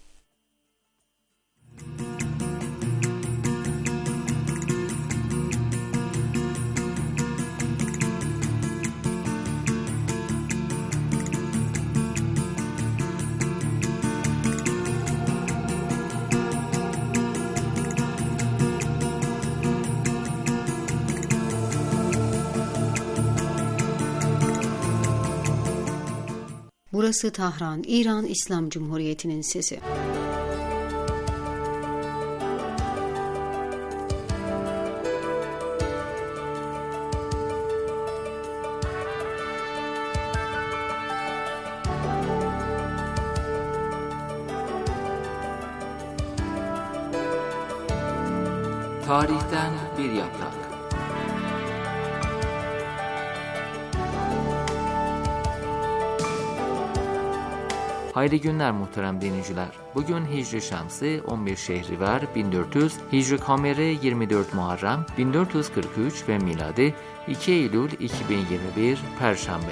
Burası Tahran, İran İslam Cumhuriyeti'nin sesi. Tarihten bir yaprak. Hayırlı günler muhterem dinleyiciler. Bugün Hicri Şemsi on bir Şehrivar bin dört yüz, Hicri Kameri yirmi dört Muharrem bin dört yüz kırk üç ve miladi iki Eylül iki bin yirmi bir Perşembe.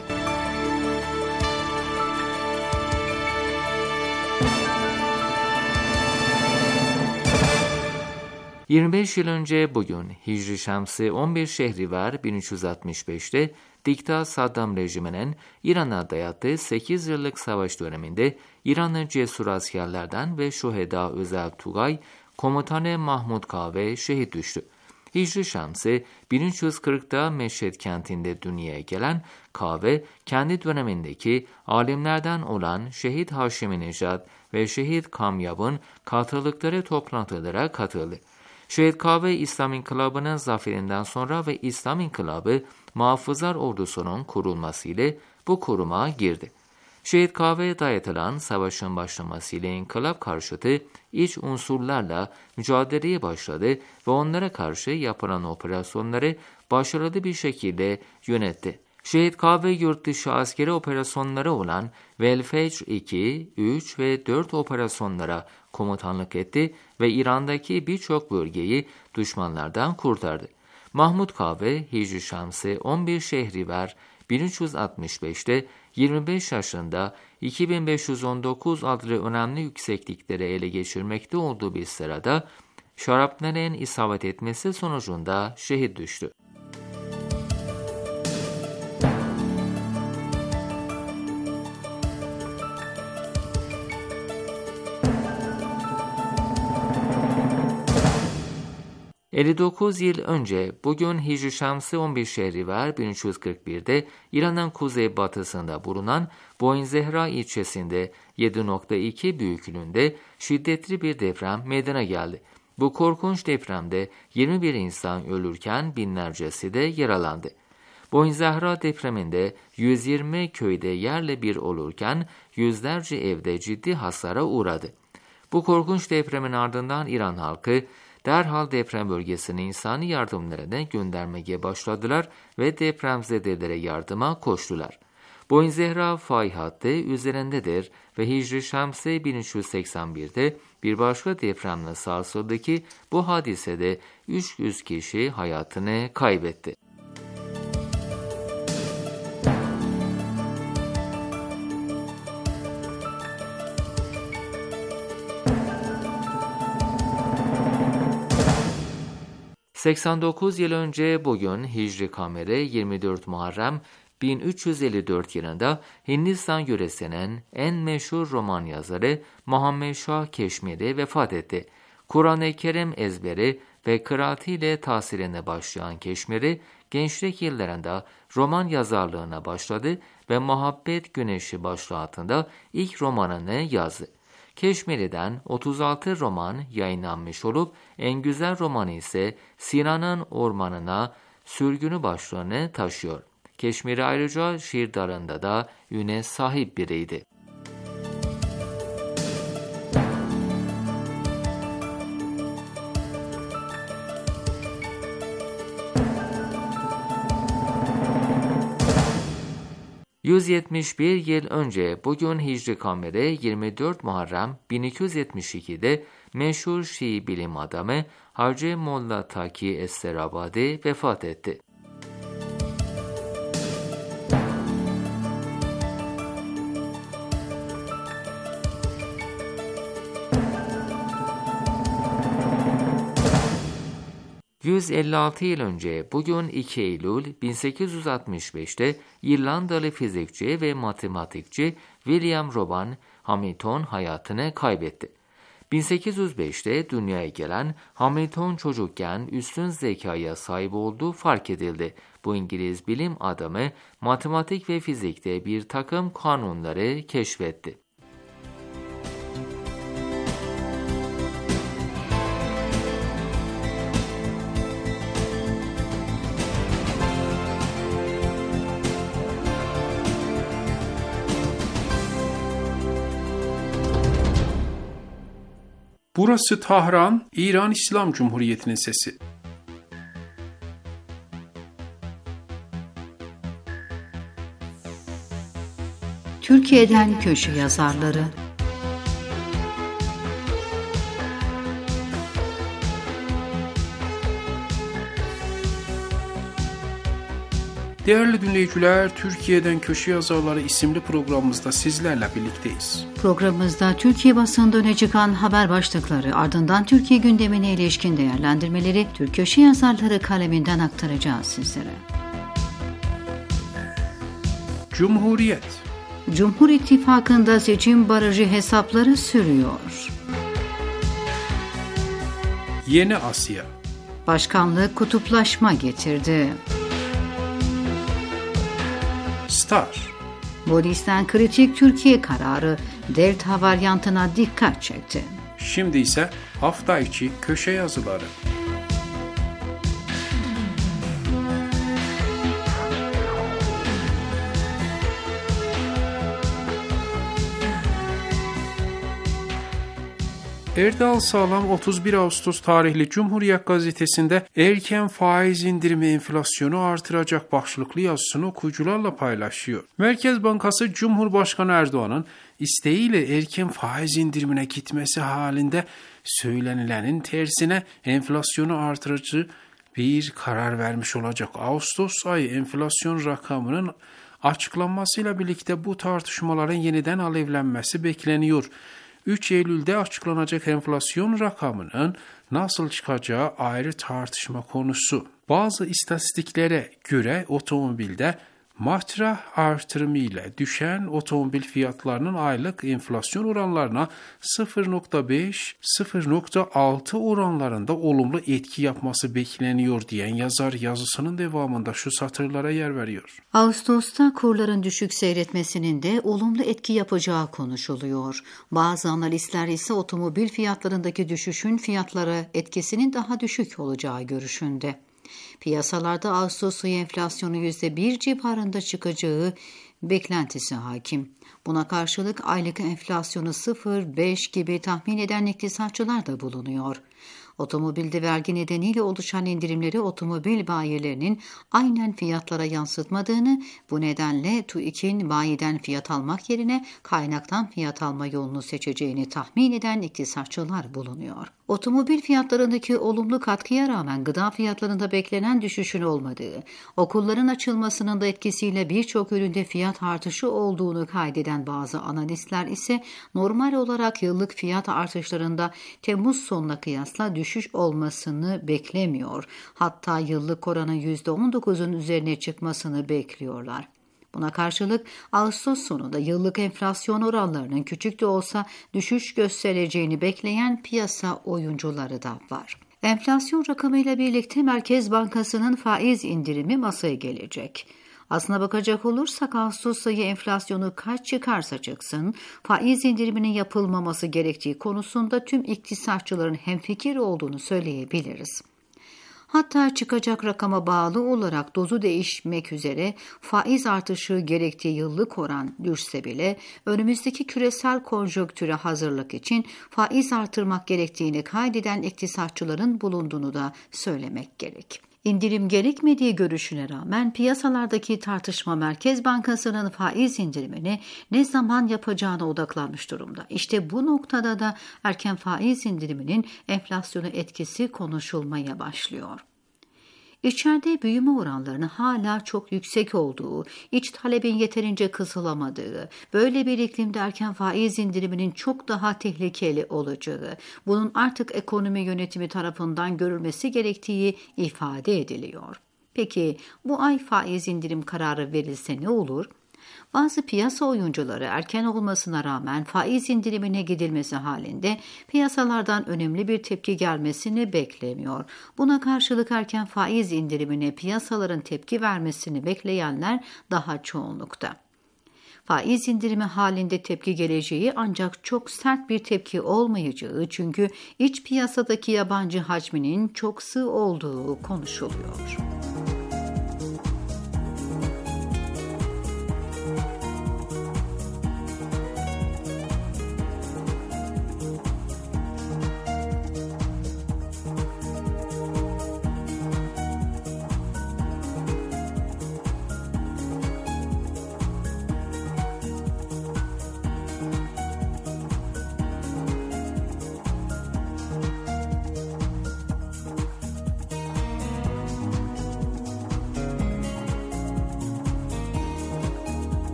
yirmi beş yıl önce bugün Hicri Şemsi on bir Şehrivar bin üç yüz altmış beşte Dikta Saddam rejiminin İran'a dayattığı sekiz yıllık savaş döneminde İranlı cesur askerlerden ve Şuheda Özel Tugay komutanı Mahmud Kahve şehit düştü. Hicri Şemsi bin üç yüz kırkta Meşhed kentinde dünyaya gelen Kahve, kendi dönemindeki alimlerden olan Şehit Haşimi Necat ve Şehit Kamyab'ın katıldıkları toplantılara katıldı. Şehit Kahve, İslam İnkılabı'nın zaferinden sonra ve İslam İnkılabı Muhafızlar Ordusu'nun kurulmasıyla bu kuruma girdi. Şehit Kahve'ye dayatılan savaşın başlamasıyla inkılap karşıtı iç unsurlarla mücadeleye başladı ve onlara karşı yapılan operasyonları başarılı bir şekilde yönetti. Şehit Kahve yurt dışı askeri operasyonları olan Velfecr iki, üç ve dört operasyonlara komutanlık etti ve İran'daki birçok bölgeyi düşmanlardan kurtardı. Mahmud Kahve, Hicri Şemsi on bir Şehrivar bin üç yüz altmış beşte yirmi beş yaşında iki bin beş yüz on dokuz adlı önemli yükseklikleri ele geçirmekte olduğu bir sırada şarapnelerin isabet etmesi sonucunda şehit düştü. elli dokuz yıl önce bugün Hicri Şemsi on bir Şehrivar bin üç yüz kırk birde İran'ın kuzeybatısında bulunan Boyunzehra ilçesinde yedi nokta iki büyüklüğünde şiddetli bir deprem meydana geldi. Bu korkunç depremde yirmi bir insan ölürken binlercesi de yaralandı. Boyunzehra depreminde yüz yirmi köyde yerle bir olurken yüzlerce evde ciddi hasara uğradı. Bu korkunç depremin ardından İran halkı derhal deprem bölgesine insani yardımlarını göndermeye başladılar ve depremzedelere yardıma koştular. Boyunzehra fay hattı üzerindedir ve Hicri Şemsi bin üç yüz seksen birde bir başka depremle sarsıldı ki bu hadisede üç yüz kişi hayatını kaybetti. seksen dokuz yıl önce bugün Hicri Kameri yirmi dört Muharrem bin üç yüz elli dört yılında Hindistan yöresinin en meşhur roman yazarı Muhammed Şah Keşmiri vefat etti. Kur'an-ı Kerim ezberi ve kıraatiyle tahsiline başlayan Keşmiri, gençlik yıllarında roman yazarlığına başladı ve Muhabbet Güneşi başlığı altında ilk romanını yazdı. Keşmiri'den otuz altı roman yayınlanmış olup en güzel romanı ise Sinan'ın Ormanına Sürgünü başlığını taşıyor. Keşmiri ayrıca şiir dalında da üne sahip biriydi. yüz yetmiş bir yıl önce bugün Hicri Kameri yirmi dört Muharrem bin iki yüz yetmiş ikide meşhur Şii bilim adamı Hacı Molla Taki Esserabadi vefat etti. yüz elli altı yıl önce bugün iki Eylül bin sekiz yüz altmış beşte İrlandalı fizikçi ve matematikçi William Robin Hamilton hayatını kaybetti. bin sekiz yüz beşte dünyaya gelen Hamilton çocukken üstün zekaya sahip olduğu fark edildi. Bu İngiliz bilim adamı matematik ve fizikte bir takım kanunları keşfetti. Burası Tahran, İran İslam Cumhuriyeti'nin sesi. Türkiye'den köşe yazarları. Değerli dinleyiciler, Türkiye'den Köşe Yazarları isimli programımızda sizlerle birlikteyiz. Programımızda Türkiye basında öne çıkan haber başlıkları, ardından Türkiye gündemine ilişkin değerlendirmeleri Türk Köşe Yazarları kaleminden aktaracağız sizlere. Cumhuriyet. Cumhur İttifakı'nda seçim barajı hesapları sürüyor. Yeni Asya. Başkanlık kutuplaşma getirdi. Star. Polisten kritik Türkiye kararı Delta varyantına dikkat çekti. Şimdi ise hafta içi köşe yazıları. Erdal Sağlam otuz bir Ağustos tarihli Cumhuriyet gazetesinde erken faiz indirimi enflasyonu artıracak başlıklı yazısını okuyucularla paylaşıyor. Merkez Bankası Cumhurbaşkanı Erdoğan'ın isteğiyle erken faiz indirimine gitmesi halinde söylenilenin tersine enflasyonu artırıcı bir karar vermiş olacak. Ağustos ayı enflasyon rakamının açıklanmasıyla birlikte bu tartışmaların yeniden alevlenmesi bekleniyor. üç Eylül'de açıklanacak enflasyon rakamının nasıl çıkacağı ayrı tartışma konusu. Bazı istatistiklere göre otomobilde matrah artırımı ile düşen otomobil fiyatlarının aylık enflasyon oranlarına sıfır nokta beş - sıfır nokta altı oranlarında olumlu etki yapması bekleniyor diyen yazar yazısının devamında şu satırlara yer veriyor. Ağustos'ta kurların düşük seyretmesinin de olumlu etki yapacağı konuşuluyor. Bazı analistler ise otomobil fiyatlarındaki düşüşün fiyatlara etkisinin daha düşük olacağı görüşünde. Piyasalarda Ağustos ayı enflasyonu yüzde bir civarında çıkacağı beklentisi hakim. Buna karşılık aylık enflasyonu sıfır virgül beş gibi tahmin eden iktisatçılar da bulunuyor. Otomobilde vergi nedeniyle oluşan indirimleri otomobil bayilerinin aynen fiyatlara yansıtmadığını, bu nedenle TÜİK'in bayiden fiyat almak yerine kaynaktan fiyat alma yolunu seçeceğini tahmin eden iktisatçılar bulunuyor. Otomobil fiyatlarındaki olumlu katkıya rağmen gıda fiyatlarında beklenen düşüşün olmadığı, okulların açılmasının da etkisiyle birçok üründe fiyat artışı olduğunu kaydeden bazı analistler ise normal olarak yıllık fiyat artışlarında Temmuz sonuna kıyasla düşüş olmasını beklemiyor. Hatta yıllık oranın yüzde on dokuzun üzerine çıkmasını bekliyorlar. Buna karşılık Ağustos sonunda yıllık enflasyon oranlarının küçük de olsa düşüş göstereceğini bekleyen piyasa oyuncuları da var. Enflasyon rakamıyla birlikte Merkez Bankası'nın faiz indirimi masaya gelecek. Aslına bakacak olursak Ağustos ayı enflasyonu kaç çıkarsa çıksın, faiz indiriminin yapılmaması gerektiği konusunda tüm iktisatçıların hemfikir olduğunu söyleyebiliriz. Hatta çıkacak rakama bağlı olarak dozu değişmek üzere faiz artışı gerektiği yıllık oran düşse bile önümüzdeki küresel konjonktüre hazırlık için faiz artırmak gerektiğini kaydeden iktisatçıların bulunduğunu da söylemek gerek. İndirim gerekmediği görüşüne rağmen piyasalardaki tartışma Merkez Bankası'nın faiz indirimini ne zaman yapacağına odaklanmış durumda. İşte bu noktada da erken faiz indiriminin enflasyona etkisi konuşulmaya başlıyor. İçeride büyüme oranlarının hala çok yüksek olduğu, iç talebin yeterince kısılamadığı, böyle bir iklimde erken faiz indiriminin çok daha tehlikeli olacağı, bunun artık ekonomi yönetimi tarafından görülmesi gerektiği ifade ediliyor. Peki bu ay faiz indirim kararı verilse ne olur? Bazı piyasa oyuncuları erken olmasına rağmen faiz indirimine gidilmesi halinde piyasalardan önemli bir tepki gelmesini beklemiyor. Buna karşılık erken faiz indirimine piyasaların tepki vermesini bekleyenler daha çoğunlukta. Faiz indirimi halinde tepki geleceği ancak çok sert bir tepki olmayacağı, çünkü iç piyasadaki yabancı hacminin çok sığ olduğu konuşuluyor.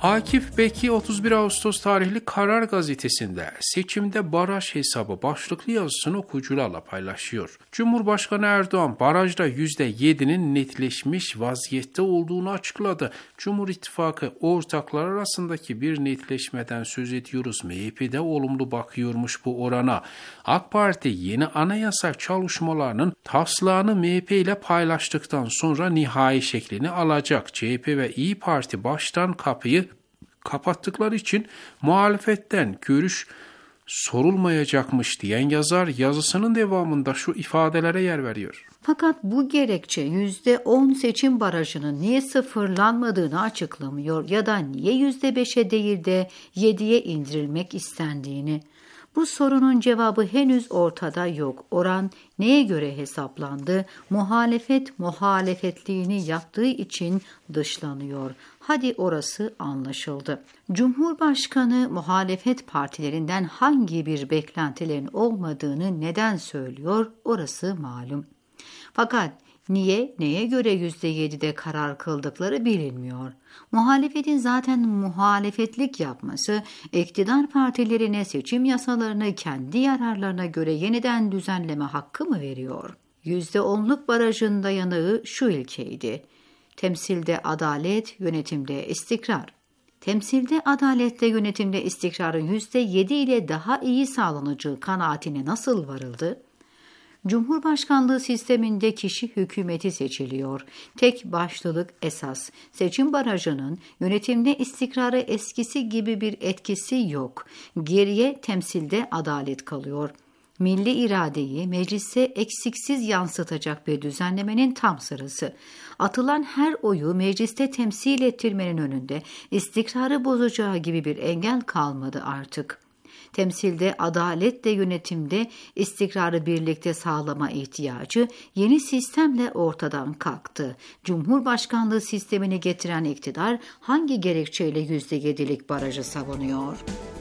Akif Beki otuz bir Ağustos tarihli Karar gazetesinde seçimde baraj hesabı başlıklı yazısını okuyucularla paylaşıyor. Cumhurbaşkanı Erdoğan barajda yüzde yedinin netleşmiş vaziyette olduğunu açıkladı. Cumhur İttifakı ortaklar arasındaki bir netleşmeden söz ediyoruz. M H P'de olumlu bakıyormuş bu orana. AK Parti yeni anayasa çalışmalarının taslağını M H P ile paylaştıktan sonra nihai şeklini alacak. C H P ve İYİ Parti baştan kapıyı kapattıkları için muhalefetten görüş sorulmayacakmış diyen yazar yazısının devamında şu ifadelere yer veriyor. Fakat bu gerekçe yüzde on seçim barajının niye sıfırlanmadığını açıklamıyor ya da niye yüzde beşe değil de yediye indirilmek istendiğini. Bu sorunun cevabı henüz ortada yok. Oran neye göre hesaplandı? Muhalefet muhalefetliğini yaptığı için dışlanıyor. Hadi orası anlaşıldı. Cumhurbaşkanı muhalefet partilerinden hangi bir beklentilerin olmadığını neden söylüyor? Orası malum. Fakat niye, neye göre yüzde yedide karar kıldıkları bilinmiyor. Muhalefetin zaten muhalefetlik yapması, iktidar partilerine seçim yasalarını kendi yararlarına göre yeniden düzenleme hakkı mı veriyor? yüzde onluk barajın dayanığı şu ilkeydi. Temsilde adalet, yönetimde istikrar. Temsilde adaletle yönetimde istikrarın yüzde yedi ile daha iyi sağlanacağı kanaatine nasıl varıldı? Cumhurbaşkanlığı sisteminde kişi hükümeti seçiliyor. Tek başlılık esas. Seçim barajının yönetimde istikrarı eskisi gibi bir etkisi yok. Geriye temsilde adalet kalıyor. Milli iradeyi meclise eksiksiz yansıtacak bir düzenlemenin tam sırası. Atılan her oyu mecliste temsil ettirmenin önünde istikrarı bozacağı gibi bir engel kalmadı artık. Temsilde, adaletle yönetimde istikrarı birlikte sağlama ihtiyacı yeni sistemle ortadan kalktı. Cumhurbaşkanlığı sistemini getiren iktidar hangi gerekçeyle yüzde yedilik barajı savunuyor?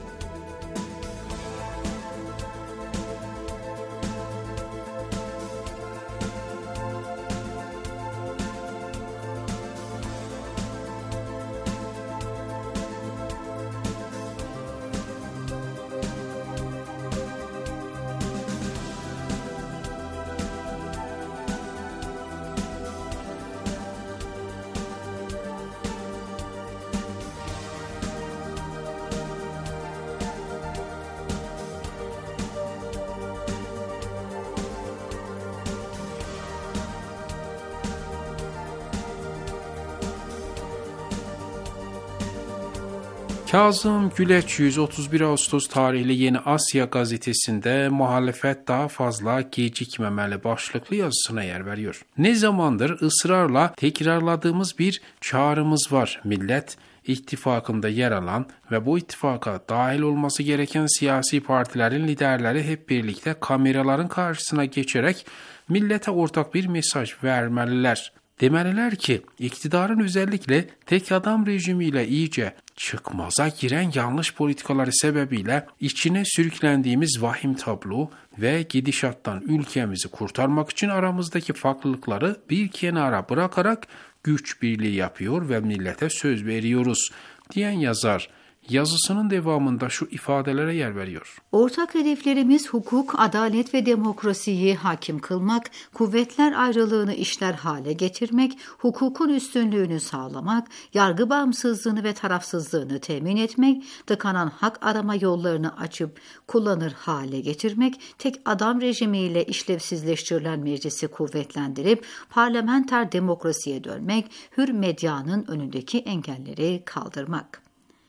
Kazım Güleç yüz otuz bir Ağustos tarihli Yeni Asya gazetesinde muhalefet daha fazla gecikmemeli başlıklı yazısına yer veriyor. Ne zamandır ısrarla tekrarladığımız bir çağrımız var. Millet İttifakında yer alan ve bu ittifaka dahil olması gereken siyasi partilerin liderleri hep birlikte kameraların karşısına geçerek millete ortak bir mesaj vermeliler. Demeliler ki iktidarın özellikle tek adam rejimiyle iyice çıkmaza giren yanlış politikaları sebebiyle içine sürüklendiğimiz vahim tablo ve gidişattan ülkemizi kurtarmak için aramızdaki farklılıkları bir kenara bırakarak güç birliği yapıyor ve millete söz veriyoruz diyen yazar yazısının devamında şu ifadelere yer veriyor. Ortak hedeflerimiz hukuk, adalet ve demokrasiyi hakim kılmak, kuvvetler ayrılığını işler hale getirmek, hukukun üstünlüğünü sağlamak, yargı bağımsızlığını ve tarafsızlığını temin etmek, tıkanan hak arama yollarını açıp kullanır hale getirmek, tek adam rejimiyle işlevsizleştirilen meclisi kuvvetlendirip parlamenter demokrasiye dönmek, hür medyanın önündeki engelleri kaldırmak.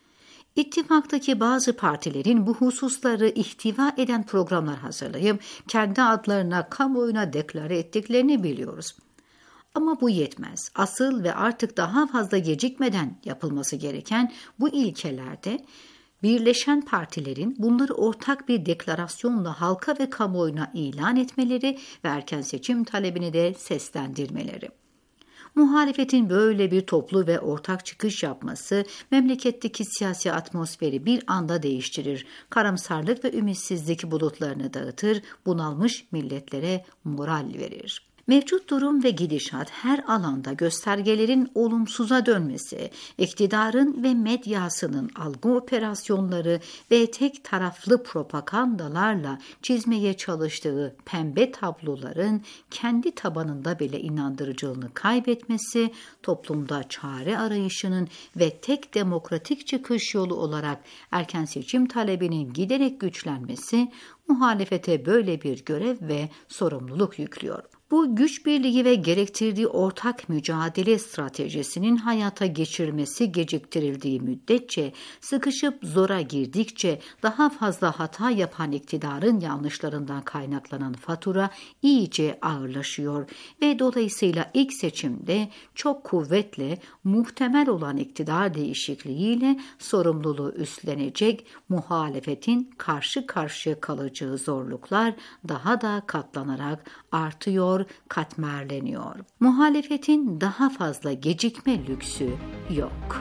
İttifaktaki bazı partilerin bu hususları ihtiva eden programlar hazırlayıp kendi adlarına kamuoyuna deklare ettiklerini biliyoruz. Ama bu yetmez. Asıl ve artık daha fazla gecikmeden yapılması gereken bu ilkelerde birleşen partilerin bunları ortak bir deklarasyonla halka ve kamuoyuna ilan etmeleri ve erken seçim talebini de seslendirmeleri. Muhalefetin böyle bir toplu ve ortak çıkış yapması memleketteki siyasi atmosferi bir anda değiştirir. Karamsarlık ve ümitsizlik bulutlarını dağıtır, bunalmış milletlere moral verir. Mevcut durum ve gidişat her alanda göstergelerin olumsuza dönmesi, iktidarın ve medyasının algı operasyonları ve tek taraflı propagandalarla çizmeye çalıştığı pembe tabloların kendi tabanında bile inandırıcılığını kaybetmesi, toplumda çare arayışının ve tek demokratik çıkış yolu olarak erken seçim talebinin giderek güçlenmesi, muhalefete böyle bir görev ve sorumluluk yüklüyor. Bu güç birliği ve gerektirdiği ortak mücadele stratejisinin hayata geçirmesi geciktirildiği müddetçe, sıkışıp zora girdikçe daha fazla hata yapan iktidarın yanlışlarından kaynaklanan fatura iyice ağırlaşıyor ve dolayısıyla ilk seçimde çok kuvvetle muhtemel olan iktidar değişikliğiyle sorumluluğu üstlenecek muhalefetin karşı karşıya kalacağı zorluklar daha da katlanarak artıyor, katmerleniyor. Muhalefetin daha fazla gecikme lüksü yok.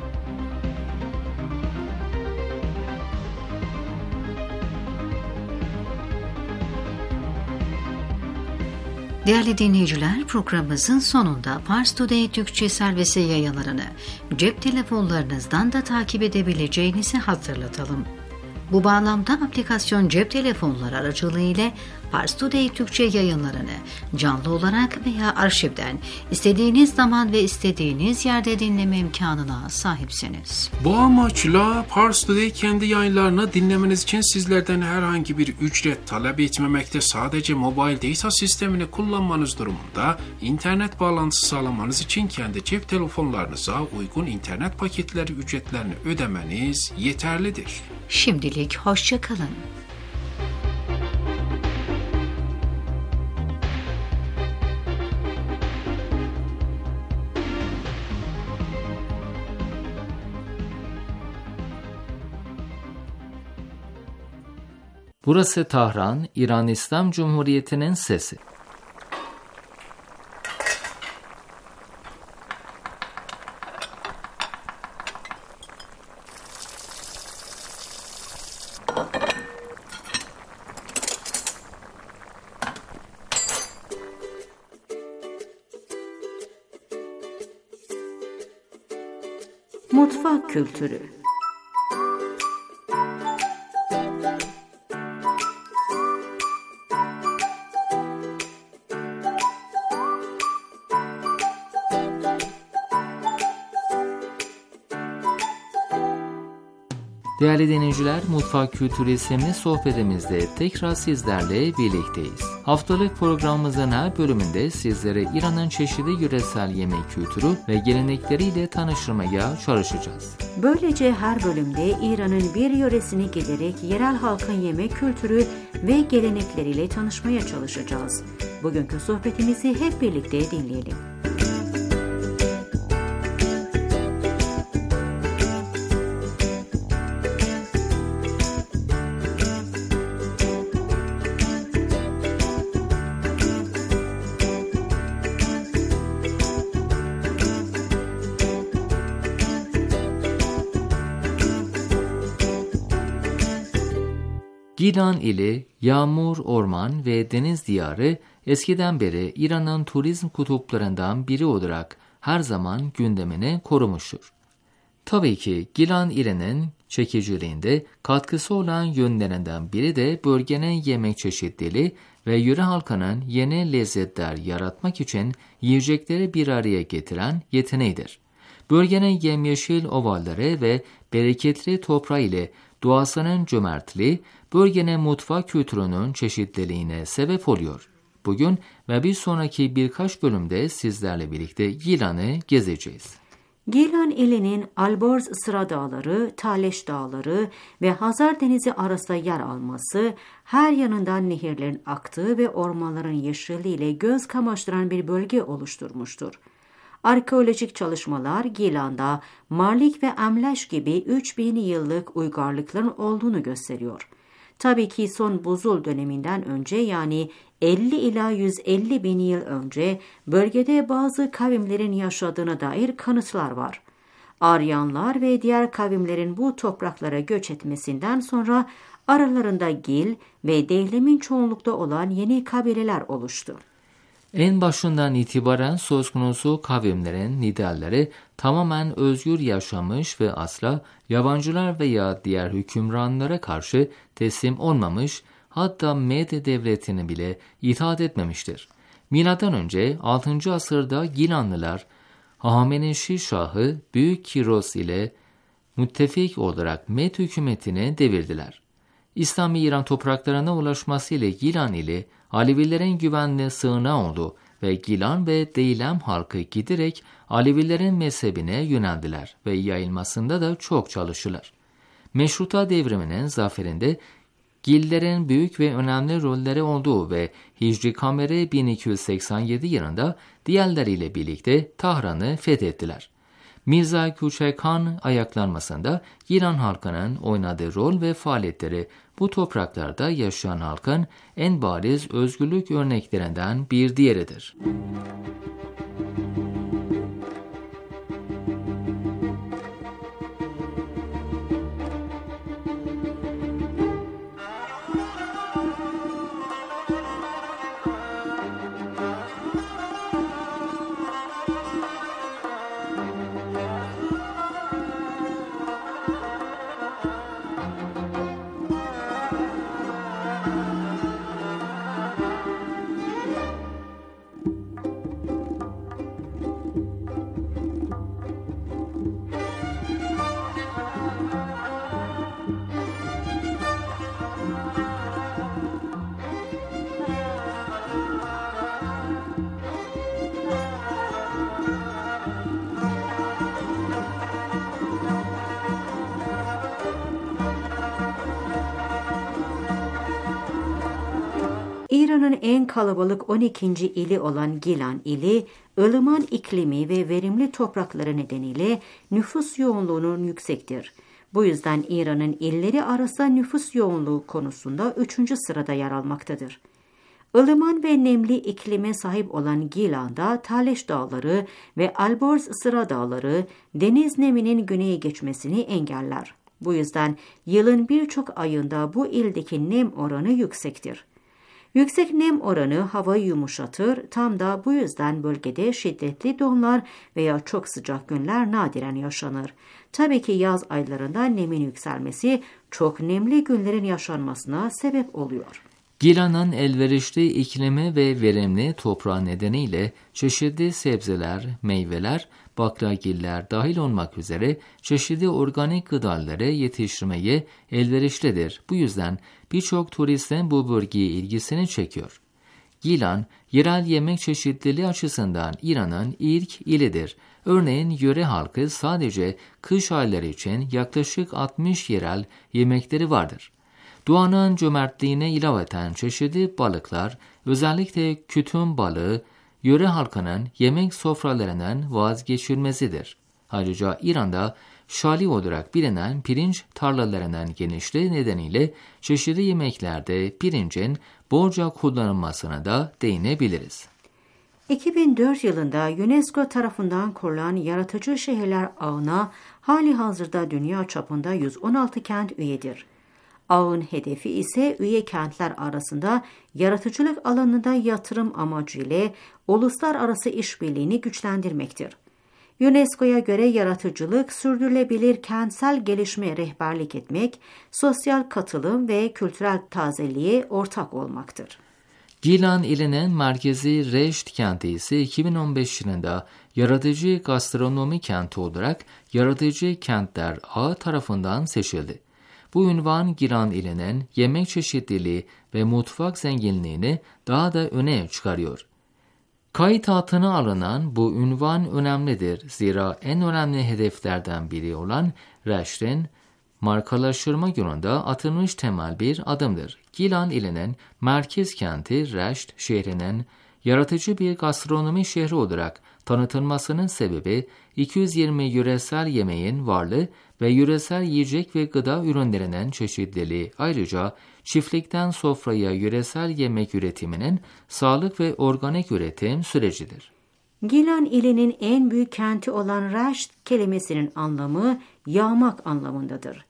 Değerli dinleyiciler, programımızın sonunda Pars Today Türkçe servisi yayınlarını cep telefonlarınızdan da takip edebileceğinizi hatırlatalım. Bu bağlamda aplikasyon cep telefonları aracılığıyla Pars Today Türkçe yayınlarını canlı olarak veya arşivden istediğiniz zaman ve istediğiniz yerde dinleme imkanına sahipsiniz. Bu amaçla Pars Today kendi yayınlarını dinlemeniz için sizlerden herhangi bir ücret talep etmemekte. Sadece mobile data sistemini kullanmanız durumunda internet bağlantısı sağlamanız için kendi cep telefonlarınıza uygun internet paketleri ücretlerini ödemeniz yeterlidir. Şimdilik hoşça kalın. Burası Tahran, İran İslam Cumhuriyeti'nin sesi. Mutfak kültürü. Değerli dinleyiciler, Mutfak Kültürü isimli sohbetimizde tekrar sizlerle birlikteyiz. Haftalık programımızın her bölümünde sizlere İran'ın çeşitli yöresel yemek kültürü ve gelenekleriyle tanıştırmaya çalışacağız. Böylece her bölümde İran'ın bir yöresini giderek yerel halkın yemek kültürü ve gelenekleriyle tanışmaya çalışacağız. Bugünkü sohbetimizi hep birlikte dinleyelim. Gilan ili yağmur, orman ve deniz diyarı eskiden beri İran'ın turizm kutuplarından biri olarak her zaman gündemine korumuştur. Tabii ki Gilan ilinin çekiciliğinde katkısı olan yönlerinden biri de bölgenin yemek çeşitliliği ve yöre halkının yeni lezzetler yaratmak için yiyecekleri bir araya getiren yeteneğidir. Bölgenin yemyeşil ovalları ve bereketli toprağı ile doğasının cömertliği bölgenin mutfak kültürünün çeşitliliğine sebep oluyor. Bugün ve bir sonraki birkaç bölümde sizlerle birlikte Gilan'ı gezeceğiz. Gilan ilinin Alborz Sıra Dağları, Taleş Dağları ve Hazar Denizi arasında yer alması, her yanından nehirlerin aktığı ve ormanların yeşilliğiyle göz kamaştıran bir bölge oluşturmuştur. Arkeolojik çalışmalar Gilan'da Marlik ve Emlaş gibi üç bin yıllık uygarlıkların olduğunu gösteriyor. Tabii ki son buzul döneminden önce, yani elli ila yüz elli bin yıl önce bölgede bazı kavimlerin yaşadığına dair kanıtlar var. Aryanlar ve diğer kavimlerin bu topraklara göç etmesinden sonra aralarında Gil ve Dehlem'in çoğunlukta olan yeni kabileler oluştu. En başından itibaren söz konusu kavimlerin liderleri tamamen özgür yaşamış ve asla yabancılar veya diğer hükümranlara karşı teslim olmamış, hatta Med devletini bile itaat etmemiştir. Milattan önce altıncı asırda Gilanlılar, Hahameneşi Şahı Büyük Kiros ile müttefik olarak Med hükümetini devirdiler. İslami İran topraklarına ulaşması ile Gilan ili Alevilerin güvenli sığınağı oldu ve Gilan ve Deylem halkı giderek Alevilerin mezhebine yöneldiler ve yayılmasında da çok çalıştılar. Meşruta devriminin zaferinde Gillerin büyük ve önemli rolleri olduğu ve Hicri Kameri bin iki yüz seksen yedi yılında diğerleriyle birlikte Tahran'ı fethettiler. Mirza Küçük Han ayaklanmasında İran halkının oynadığı rol ve faaliyetleri bu topraklarda yaşayan halkın en bariz özgürlük örneklerinden bir diğeridir. İran'ın en kalabalık on ikinci ili olan Gilan ili, ılıman iklimi ve verimli toprakları nedeniyle nüfus yoğunluğunun yüksektir. Bu yüzden İran'ın illeri arasında nüfus yoğunluğu konusunda üçüncü sırada yer almaktadır. Ilıman ve nemli iklime sahip olan Gilan'da Taleş Dağları ve Alborz Sıra Dağları deniz neminin güneye geçmesini engeller. Bu yüzden yılın birçok ayında bu ildeki nem oranı yüksektir. Yüksek nem oranı havayı yumuşatır, tam da bu yüzden bölgede şiddetli donlar veya çok sıcak günler nadiren yaşanır. Tabii ki yaz aylarında nemin yükselmesi çok nemli günlerin yaşanmasına sebep oluyor. Gilan'ın elverişli iklimi ve verimli toprağı nedeniyle çeşitli sebzeler, meyveler, baklagiller dahil olmak üzere çeşitli organik gıdaları yetiştirmeye elverişlidir. Bu yüzden birçok turistin bu bölgeye ilgisini çekiyor. Gilan, yerel yemek çeşitliliği açısından İran'ın ilk ilidir. Örneğin yöre halkı sadece kış ayları için yaklaşık altmış yerel yemekleri vardır. Doğanın cömertliğine ilaveten çeşitli balıklar, özellikle kütüm balığı, yöre halkının yemek sofralarının vazgeçilmesidir. Ayrıca İran'da şali olarak bilinen pirinç tarlalarının genişliği nedeniyle çeşitli yemeklerde pirincin bolca kullanılmasına da değinebiliriz. iki bin dört yılında UNESCO tarafından kurulan Yaratıcı Şehirler Ağı'na hali hazırda dünya çapında yüz on altı kent üyedir. Ağın hedefi ise üye kentler arasında yaratıcılık alanında yatırım amacıyla uluslararası işbirliğini güçlendirmektir. UNESCO'ya göre yaratıcılık, sürdürülebilir kentsel gelişmeye rehberlik etmek, sosyal katılım ve kültürel tazeliğe ortak olmaktır. Gilan ilinin merkezi Reşt kenti ise iki bin on beş yılında Yaratıcı Gastronomi Kenti olarak Yaratıcı Kentler Ağı tarafından seçildi. Bu ünvan Gilan ilinin yemek çeşitliliği ve mutfak zenginliğini daha da öne çıkarıyor. Kayıt altına alınan bu ünvan önemlidir. Zira en önemli hedeflerden biri olan Reşt'in markalaştırma yolunda atılmış temel bir adımdır. Gilan ilinin merkez kenti Reşt şehrinin yaratıcı bir gastronomi şehri olarak tanıtılmasının sebebi iki yüz yirmi yöresel yemeğin varlığı ve yöresel yiyecek ve gıda ürünlerinin çeşitliliği, ayrıca çiftlikten sofraya yöresel yemek üretiminin sağlık ve organik üretim sürecidir. Gilan ilinin en büyük kenti olan Reşt kelimesinin anlamı yağmak anlamındadır.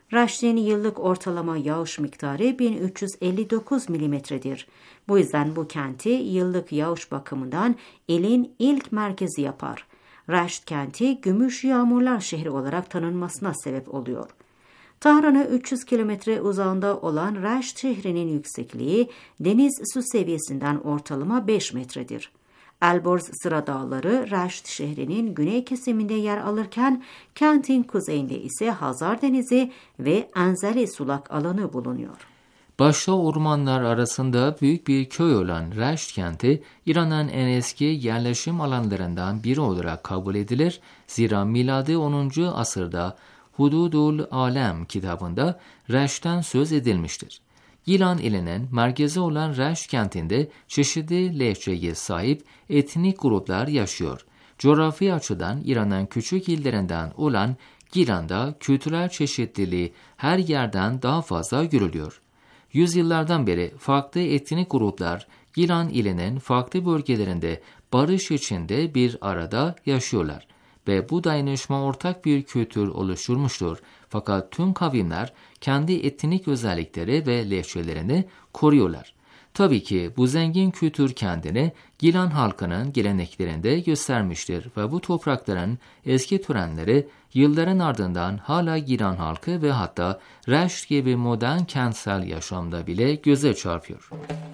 Reşt'in yıllık ortalama yağış miktarı bin üç yüz elli dokuz milimetredir. Bu yüzden bu kenti yıllık yağış bakımından ilin ilk merkezi yapar. Reşt kenti gümüş yağmurlar şehri olarak tanınmasına sebep oluyor. Tahran'a üç yüz kilometre uzağında olan Reşt şehrinin yüksekliği deniz su seviyesinden ortalama beş metredir. Elborz Sıra Dağları Reşt şehrinin güney kesiminde yer alırken kentin kuzeyinde ise Hazar Denizi ve Enzeli sulak alanı bulunuyor. Başta ormanlar arasında büyük bir köy olan Reşt kenti, İran'ın en eski yerleşim alanlarından biri olarak kabul edilir. Zira miladi onuncu asırda Hududul Alem kitabında Reşt'ten söz edilmiştir. Gilan ilinin merkezi olan Reşt kentinde çeşitli lehçeye sahip etnik gruplar yaşıyor. Coğrafi açıdan İran'ın küçük illerinden olan Gilan'da kültürel çeşitliliği her yerden daha fazla görülüyor. Yüzyıllardan beri farklı etnik gruplar Gilan ilinin farklı bölgelerinde barış içinde bir arada yaşıyorlar ve bu dayanışma ortak bir kültür oluşturmuştur. Fakat tüm kavimler kendi etnik özellikleri ve lehçelerini koruyorlar. Tabii ki bu zengin kültür kendini Gilan halkının geleneklerinde göstermiştir ve bu toprakların eski törenleri yılların ardından hala Gilan halkı ve hatta Reşt gibi modern kentsel yaşamda bile göze çarpıyor.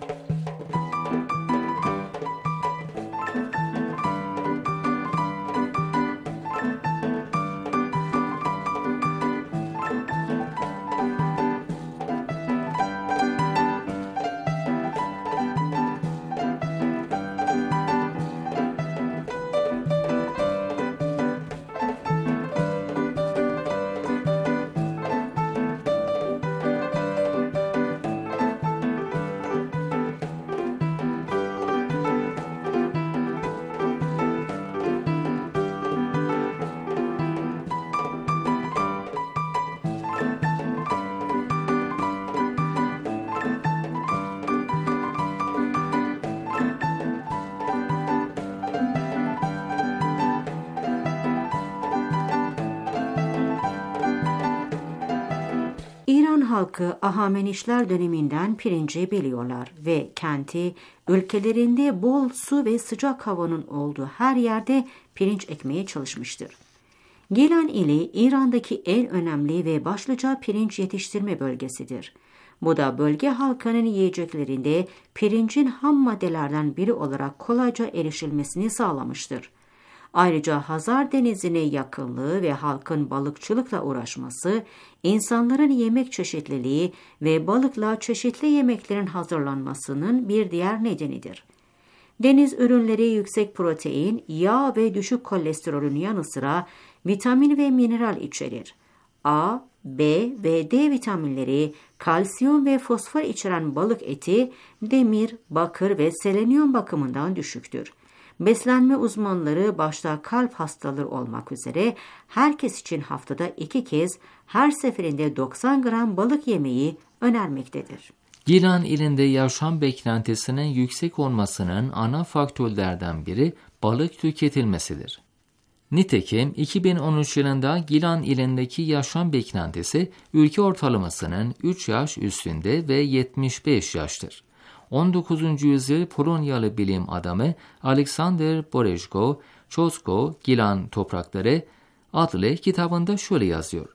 İran halkı Ahamenişler döneminden pirinci biliyorlar ve kenti ülkelerinde bol su ve sıcak havanın olduğu her yerde pirinç ekmeye çalışmıştır. Gilan ili İran'daki en önemli ve başlıca pirinç yetiştirme bölgesidir. Bu da bölge halkının yiyeceklerinde pirincin ham maddelerden biri olarak kolayca erişilmesini sağlamıştır. Ayrıca Hazar Denizi'ne yakınlığı ve halkın balıkçılıkla uğraşması, insanların yemek çeşitliliği ve balıkla çeşitli yemeklerin hazırlanmasının bir diğer nedenidir. Deniz ürünleri yüksek protein, yağ ve düşük kolesterolün yanı sıra vitamin ve mineral içerir. A, B ve D vitaminleri, kalsiyum ve fosfor içeren balık eti, demir, bakır ve selenyum bakımından düşüktür. Beslenme uzmanları başta kalp hastaları olmak üzere herkes için haftada iki kez her seferinde doksan gram balık yemeyi önermektedir. Gilan ilinde yaşam beklentisinin yüksek olmasının ana faktörlerden biri balık tüketilmesidir. Nitekim iki bin on üç yılında Gilan ilindeki yaşam beklentisi ülke ortalamasının üç yaş üstünde ve yetmiş beş yaştır. on dokuzuncu yüzyıl Polonyalı bilim adamı Aleksander Borejko, Çosko, Gilan Toprakları adlı kitabında şöyle yazıyor.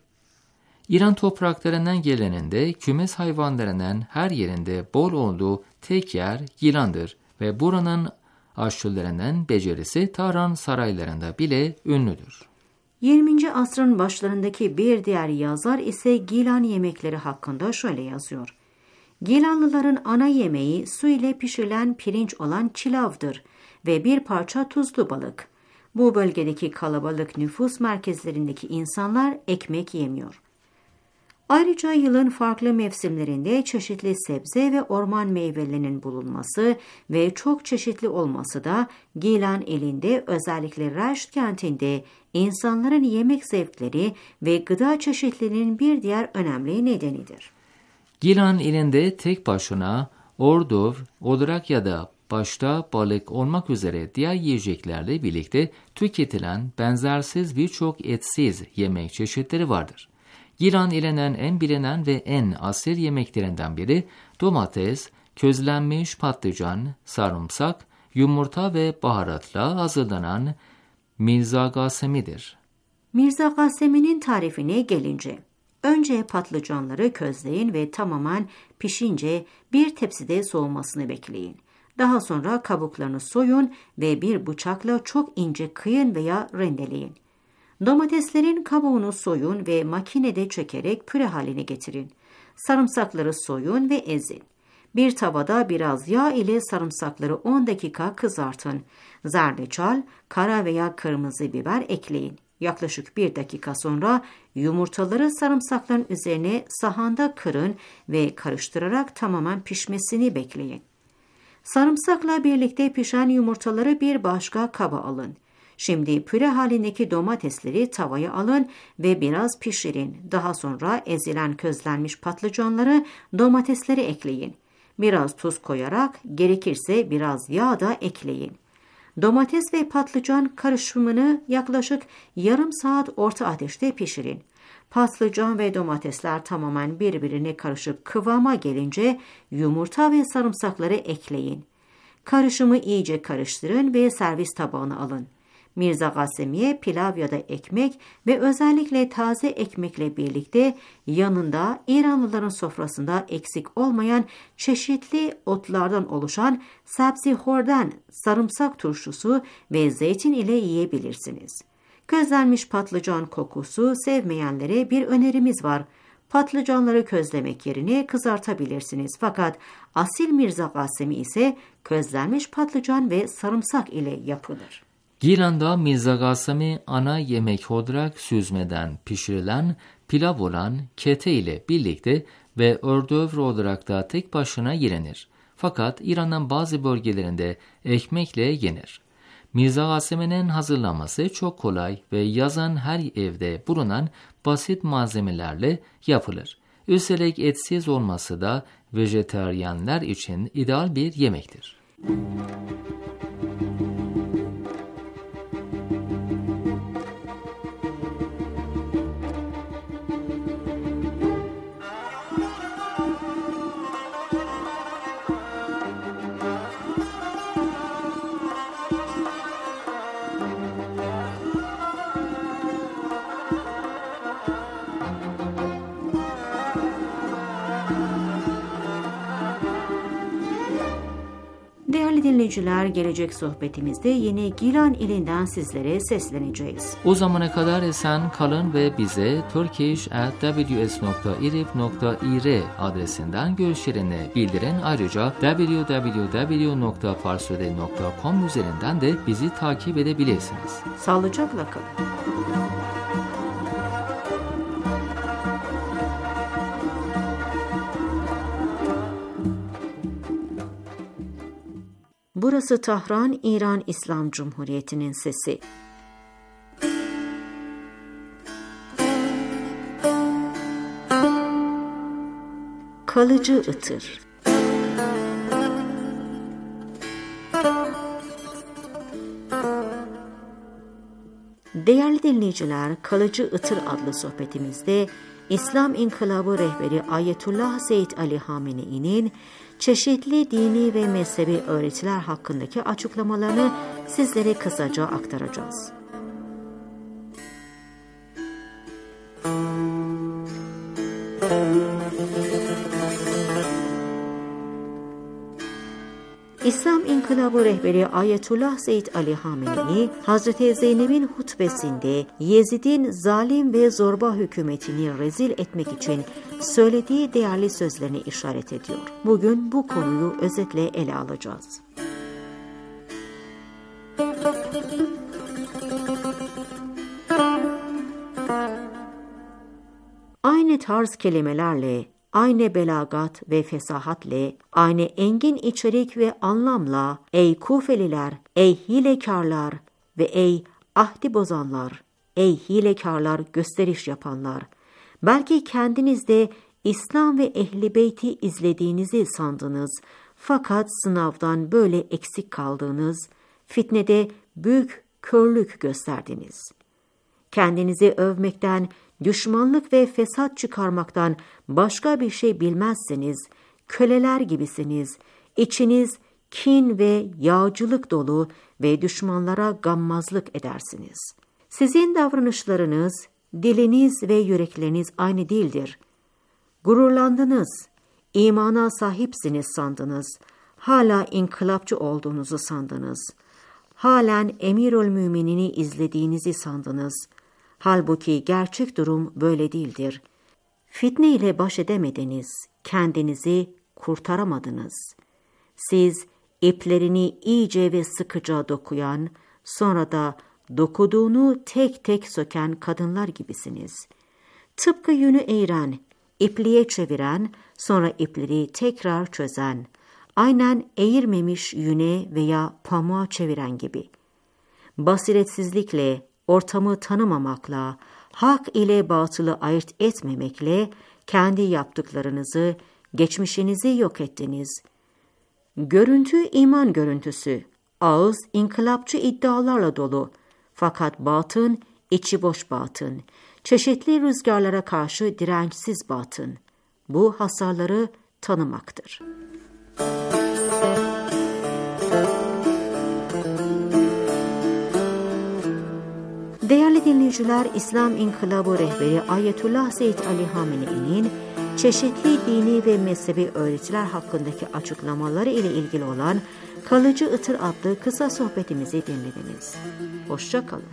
İran topraklarından geleninde kümes hayvanlarının her yerinde bol olduğu tek yer Gilan'dır ve buranın aşçılarının becerisi Tahran saraylarında bile ünlüdür. yirminci asrın başlarındaki bir diğer yazar ise Gilan yemekleri hakkında şöyle yazıyor. Gilanlıların ana yemeği su ile pişirilen pirinç olan çilavdır ve bir parça tuzlu balık. Bu bölgedeki kalabalık nüfus merkezlerindeki insanlar ekmek yemiyor. Ayrıca yılın farklı mevsimlerinde çeşitli sebze ve orman meyvelerinin bulunması ve çok çeşitli olması da Gilan ilinde, özellikle Reşt kentinde insanların yemek zevkleri ve gıda çeşitliliğinin bir diğer önemli nedenidir. Gilan ilinde tek başına ordov olarak ya da başta balık olmak üzere diğer yiyeceklerle birlikte tüketilen benzersiz birçok etsiz yemek çeşitleri vardır. İran ilenen en bilinen ve en asil yemeklerinden biri domates, közlenmiş patlıcan, sarımsak, yumurta ve baharatla hazırlanan mirzagasemidir. Mirzagasemi'nin tarifine gelince, önce patlıcanları közleyin ve tamamen pişince bir tepside soğumasını bekleyin. Daha sonra kabuklarını soyun ve bir bıçakla çok ince kıyın veya rendeleyin. Domateslerin kabuğunu soyun ve makinede çekerek püre haline getirin. Sarımsakları soyun ve ezin. Bir tavada biraz yağ ile sarımsakları on dakika kızartın. Zerdeçal, kara veya kırmızı biber ekleyin. Yaklaşık bir dakika sonra yumurtaları sarımsakların üzerine sahanda kırın ve karıştırarak tamamen pişmesini bekleyin. Sarımsakla birlikte pişen yumurtaları bir başka kaba alın. Şimdi püre halindeki domatesleri tavaya alın ve biraz pişirin. Daha sonra ezilen közlenmiş patlıcanları domateslere ekleyin. Biraz tuz koyarak gerekirse biraz yağ da ekleyin. Domates ve patlıcan karışımını yaklaşık yarım saat orta ateşte pişirin. Patlıcan ve domatesler tamamen birbirine karışıp kıvama gelince yumurta ve sarımsakları ekleyin. Karışımı iyice karıştırın ve servis tabağına alın. Mirzagasemi'ye pilav ya da ekmek ve özellikle taze ekmekle birlikte yanında İranlıların sofrasında eksik olmayan çeşitli otlardan oluşan sabzi horden, sarımsak turşusu ve zeytin ile yiyebilirsiniz. Közlenmiş patlıcan kokusu sevmeyenlere bir önerimiz var. Patlıcanları közlemek yerine kızartabilirsiniz. Fakat asil mirzagasemi ise közlenmiş patlıcan ve sarımsak ile yapılır. İran'da mirzagasemi ana yemek olarak süzmeden pişirilen pilav olan kete ile birlikte ve ördövr olarak da tek başına yenir. Fakat İran'ın bazı bölgelerinde ekmekle yenir. Mirzagasemi'nin hazırlanması çok kolay ve yazın her evde bulunan basit malzemelerle yapılır. Üstelik etsiz olması da vejetaryenler için ideal bir yemektir. Değerli dinleyiciler, gelecek sohbetimizde yine Gilan ilinden sizlere sesleneceğiz. O zamana kadar esen kalın ve bize turkish at w s nokta irif nokta i r adresinden görüşlerini bildirin. Ayrıca w w w nokta farsöde nokta com üzerinden de bizi takip edebilirsiniz. Sağlıcakla kalın. Burası Tahran, İran İslam Cumhuriyeti'nin sesi. Kalıcı ıtır. Değerli dinleyiciler, Kalıcı Itır adlı sohbetimizde İslam İnkılabı rehberi Ayetullah Seyyid Ali Hamenei'nin çeşitli dini ve mezhebi öğretiler hakkındaki açıklamalarını sizlere kısaca aktaracağız. İslam İnkılabı rehberi Ayetullah Seyyid Ali Hamenei, Hazreti Zeynep'in hutbesinde Yezid'in zalim ve zorba hükümetini rezil etmek için söylediği değerli sözlerini işaret ediyor. Bugün bu konuyu özetle ele alacağız. Aynı tarz kelimelerle, aynı belagat ve fesahatle, aynı engin içerik ve anlamla, ey Kufeliler, ey hilekarlar ve ey ahdi bozanlar, ey hilekarlar, gösteriş yapanlar, belki kendinizde İslam ve Ehl-i Beyt'i izlediğinizi sandınız, fakat sınavdan böyle eksik kaldığınız, fitnede büyük körlük gösterdiniz. Kendinizi övmekten düşmanlık ve fesat çıkarmaktan başka bir şey bilmezseniz, köleler gibisiniz, içiniz kin ve yağcılık dolu ve düşmanlara gammazlık edersiniz. Sizin davranışlarınız, diliniz ve yürekleriniz aynı değildir. Gururlandınız, imana sahipsiniz sandınız, hala inkılapçı olduğunuzu sandınız, halen Emirülmüminini izlediğinizi sandınız. Halbuki gerçek durum böyle değildir. Fitne ile baş edemediniz, kendinizi kurtaramadınız. Siz iplerini iyice ve sıkıca dokuyan, sonra da dokuduğunu tek tek söken kadınlar gibisiniz. Tıpkı yünü eğren, ipliğe çeviren, sonra ipleri tekrar çözen, aynen eğirmemiş yüne veya pamuğa çeviren gibi. Basiretsizlikle, ortamı tanımamakla, hak ile batılı ayırt etmemekle kendi yaptıklarınızı, geçmişinizi yok ettiniz. Görüntü iman görüntüsü, ağız inkılapçı iddialarla dolu. Fakat batın, içi boş batın, çeşitli rüzgarlara karşı dirençsiz batın. Bu hasarları tanımaktır. Değerli dinleyiciler, İslam İnkılabı rehberi Ayetullah Seyyid Ali Hamenei'nin çeşitli dini ve mezhebi öğretiler hakkındaki açıklamaları ile ilgili olan Kalıcı Itır adlı kısa sohbetimizi dinlediniz. Hoşça kalın.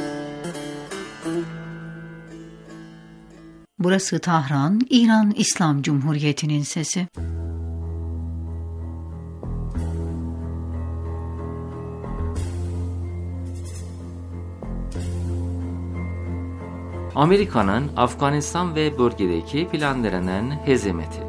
Burası Tahran, İran İslam Cumhuriyeti'nin sesi. Amerika'nın Afganistan ve bölgedeki planlarının hezimeti.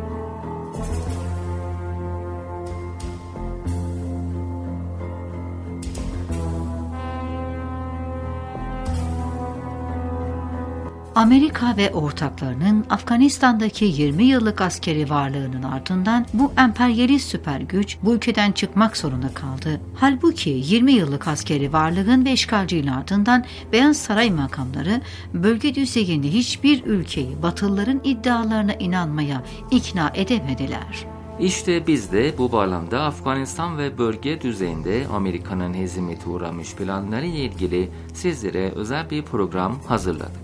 Amerika ve ortaklarının Afganistan'daki yirmi yıllık askeri varlığının ardından bu emperyalist süper güç bu ülkeden çıkmak zorunda kaldı. Halbuki yirmi yıllık askeri varlığın ve işgalciliğin ardından Beyaz Saray makamları bölge düzeyinde hiçbir ülkeyi Batılıların iddialarına inanmaya ikna edemediler. İşte biz de bu bağlamda Afganistan ve bölge düzeyinde Amerika'nın hezimete uğramış planları ile ilgili sizlere özel bir program hazırladık.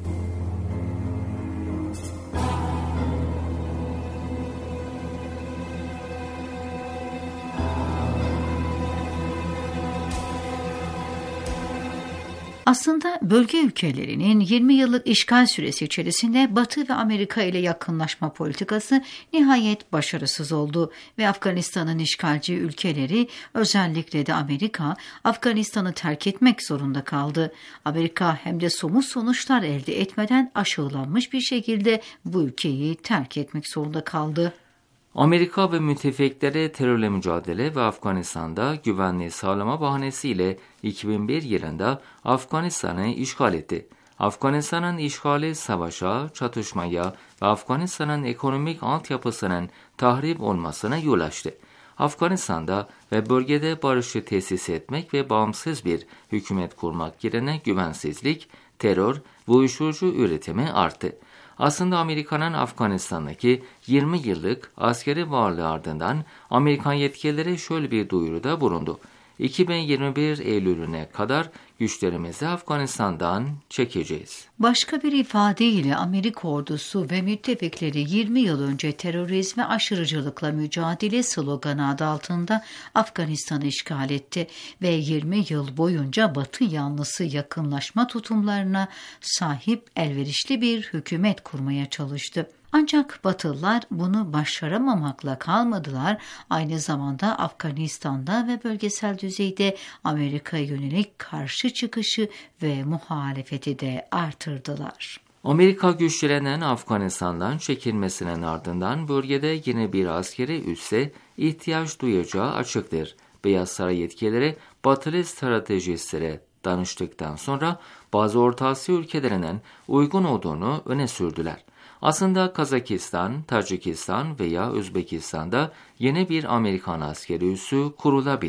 Aslında bölge ülkelerinin yirmi yıllık işgal süresi içerisinde Batı ve Amerika ile yakınlaşma politikası nihayet başarısız oldu ve Afganistan'ın işgalci ülkeleri, özellikle de Amerika, Afganistan'ı terk etmek zorunda kaldı. Amerika hem de somut sonuçlar elde etmeden aşağılanmış bir şekilde bu ülkeyi terk etmek zorunda kaldı. Amerika ve müttefikleri terörle mücadele ve Afganistan'da güvenliği sağlama bahanesiyle iki bin bir yılında Afganistan'ı işgal etti. Afganistan'ın işgali savaşa, çatışmaya ve Afganistan'ın ekonomik altyapısının tahrip olmasına yol açtı. Afganistan'da ve bölgede barışı tesis etmek ve bağımsız bir hükümet kurmak yerine güvensizlik, terör ve uyuşturucu üretimi arttı. Aslında Amerika'nın Afganistan'daki yirmi yıllık askeri varlığı ardından Amerikan yetkilileri şöyle bir duyuruda bulundu. iki bin yirmi bir Eylül'üne kadar güçlerimizi Afganistan'dan çekeceğiz. Başka bir ifadeyle Amerika ordusu ve müttefikleri yirmi yıl önce terörizm ve aşırıcılıkla mücadele sloganı adı altında Afganistan'ı işgal etti ve yirmi yıl boyunca Batı yanlısı yakınlaşma tutumlarına sahip elverişli bir hükümet kurmaya çalıştı. Ancak Batılılar bunu başaramamakla kalmadılar, aynı zamanda Afganistan'da ve bölgesel düzeyde Amerika'ya yönelik karşı çıkışı ve muhalefeti de artırdılar. Amerika güçlerinin Afganistan'dan çekilmesinin ardından bölgede yine bir askeri üsse ihtiyaç duyacağı açıktır. Beyaz Saray yetkilileri Batılı stratejistlere danıştıktan sonra bazı Orta Asya ülkelerinin uygun olduğunu öne sürdüler. Aslında Kazakistan, Tacikistan veya Özbekistan'da yeni bir Amerikan askeri üssü kurulabilir.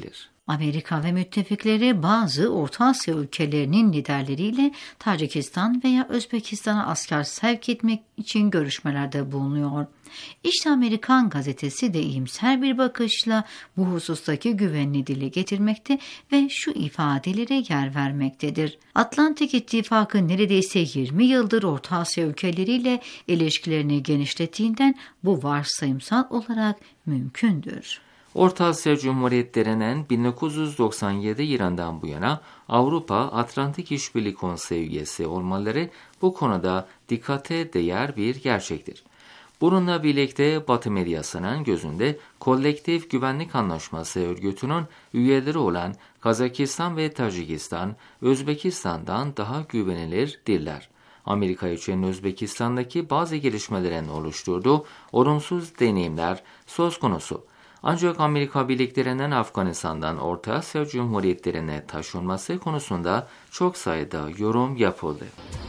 Amerika ve müttefikleri bazı Orta Asya ülkelerinin liderleriyle Tacikistan veya Özbekistan'a asker sevk etmek için görüşmelerde bulunuyor. İşte Amerikan gazetesi de iyimser bir bakışla bu husustaki güvenini dile getirmekte ve şu ifadelere yer vermektedir. Atlantik İttifakı neredeyse yirmi yıldır Orta Asya ülkeleriyle ilişkilerini genişlettiğinden bu varsayımsal olarak mümkündür. Orta Asya Cumhuriyetleri'nin bin dokuz yüz doksan yedi yılından bu yana Avrupa Atlantik İşbirliği Konseyi üyesi olmaları bu konuda dikkate değer bir gerçektir. Bununla birlikte Batı medyasının gözünde Kolektif Güvenlik Anlaşması örgütünün üyeleri olan Kazakistan ve Tacikistan, Özbekistan'dan daha güvenilirdirler. Amerika için Özbekistan'daki bazı gelişmelerin oluşturduğu olumsuz deneyimler söz konusu. Ancak Amerika birliklerinin Afganistan'dan Orta Asya Cumhuriyetlerine taşınması konusunda çok sayıda yorum yapıldı.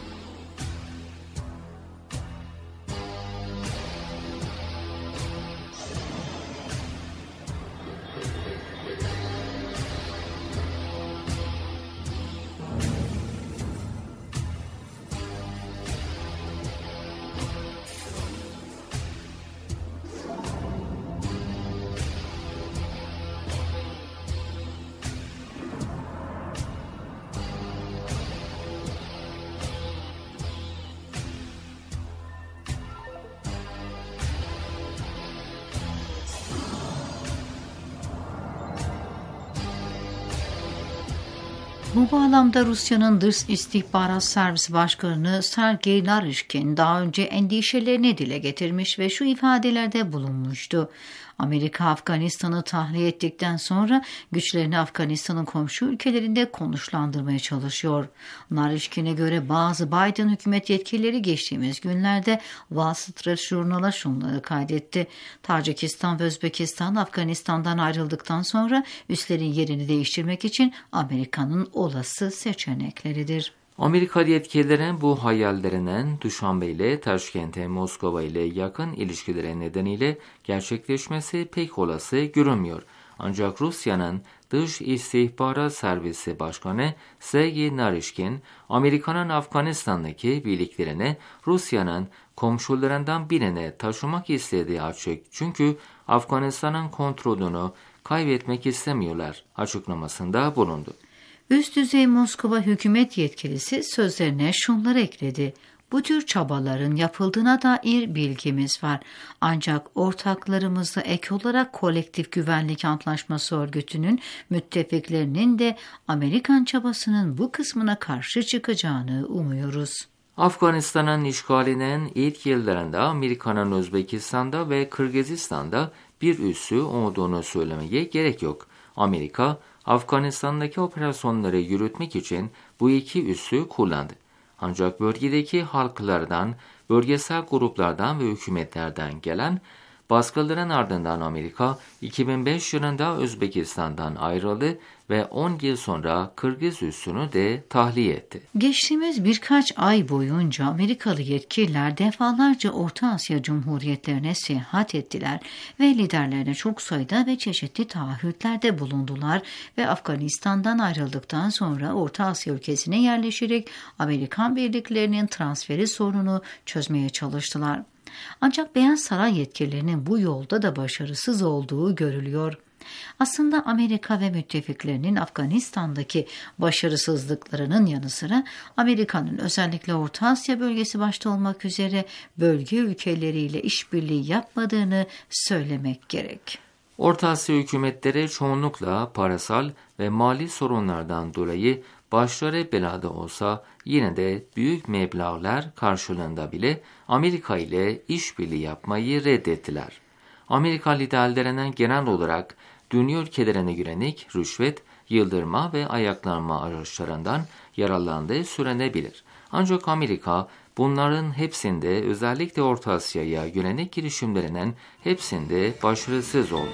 Bu bağlamda Rusya'nın Dış İstihbarat Servisi Başkanı Sergey Narishkin daha önce endişelerini dile getirmiş ve şu ifadelerde bulunmuştu. Amerika Afganistan'ı tahliye ettikten sonra güçlerini Afganistan'ın komşu ülkelerinde konuşlandırmaya çalışıyor. Narishkin'e göre bazı Biden hükümet yetkilileri geçtiğimiz günlerde Wall Street Journal'a şunları kaydetti. Tacikistan ve Özbekistan Afganistan'dan ayrıldıktan sonra üslerin yerini değiştirmek için Amerika'nın olası seçenekleridir. Amerika yetkililerin bu hayallerinin Duşanbe ile Taşkent'e Moskova ile yakın ilişkileri nedeniyle gerçekleşmesi pek olası görünmüyor. Ancak Rusya'nın Dış İstihbarat Servisi Başkanı Sergey Narishkin, Amerika'nın Afganistan'daki birliklerini Rusya'nın komşularından birine taşımak istediği açık. Çünkü Afganistan'ın kontrolünü kaybetmek istemiyorlar açıklamasında bulundu. Üst düzey Moskova hükümet yetkilisi sözlerine şunları ekledi. Bu tür çabaların yapıldığına dair bilgimiz var. Ancak ortaklarımızla ek olarak Kolektif Güvenlik Antlaşması örgütünün müttefiklerinin de Amerikan çabasının bu kısmına karşı çıkacağını umuyoruz. Afganistan'ın işgalinin ilk yıllarında Amerika'nın Özbekistan'da ve Kırgızistan'da bir üssü olduğunu söylemeye gerek yok. Amerika, Afganistan'daki operasyonları yürütmek için bu iki üssü kullandı. Ancak bölgedeki halklardan, bölgesel gruplardan ve hükümetlerden gelen baskıların ardından Amerika iki bin beş yılında Özbekistan'dan ayrıldı ve on yıl sonra Kırgız üssünü de tahliye etti. Geçtiğimiz birkaç ay boyunca Amerikalı yetkililer defalarca Orta Asya Cumhuriyetlerine seyahat ettiler ve liderlerine çok sayıda ve çeşitli taahhütlerde bulundular ve Afganistan'dan ayrıldıktan sonra Orta Asya ülkesine yerleşerek Amerikan birliklerinin transferi sorununu çözmeye çalıştılar. Ancak Beyaz Saray yetkililerinin bu yolda da başarısız olduğu görülüyor. Aslında Amerika ve müttefiklerinin Afganistan'daki başarısızlıklarının yanı sıra Amerika'nın özellikle Orta Asya bölgesi başta olmak üzere bölge ülkeleriyle işbirliği yapmadığını söylemek gerek. Orta Asya hükümetleri çoğunlukla parasal ve mali sorunlardan dolayı başları belada olsa yine de büyük meblağlar karşılığında bile Amerika ile işbirliği yapmayı reddettiler. Amerika liderlerinin genel olarak dünya ülkelerine yönelik rüşvet, yıldırma ve ayaklanma araçlarından yararlandığı söylenebilir. Ancak Amerika bunların hepsinde özellikle Orta Asya'ya yönelik girişimlerinin hepsinde başarısız oldu.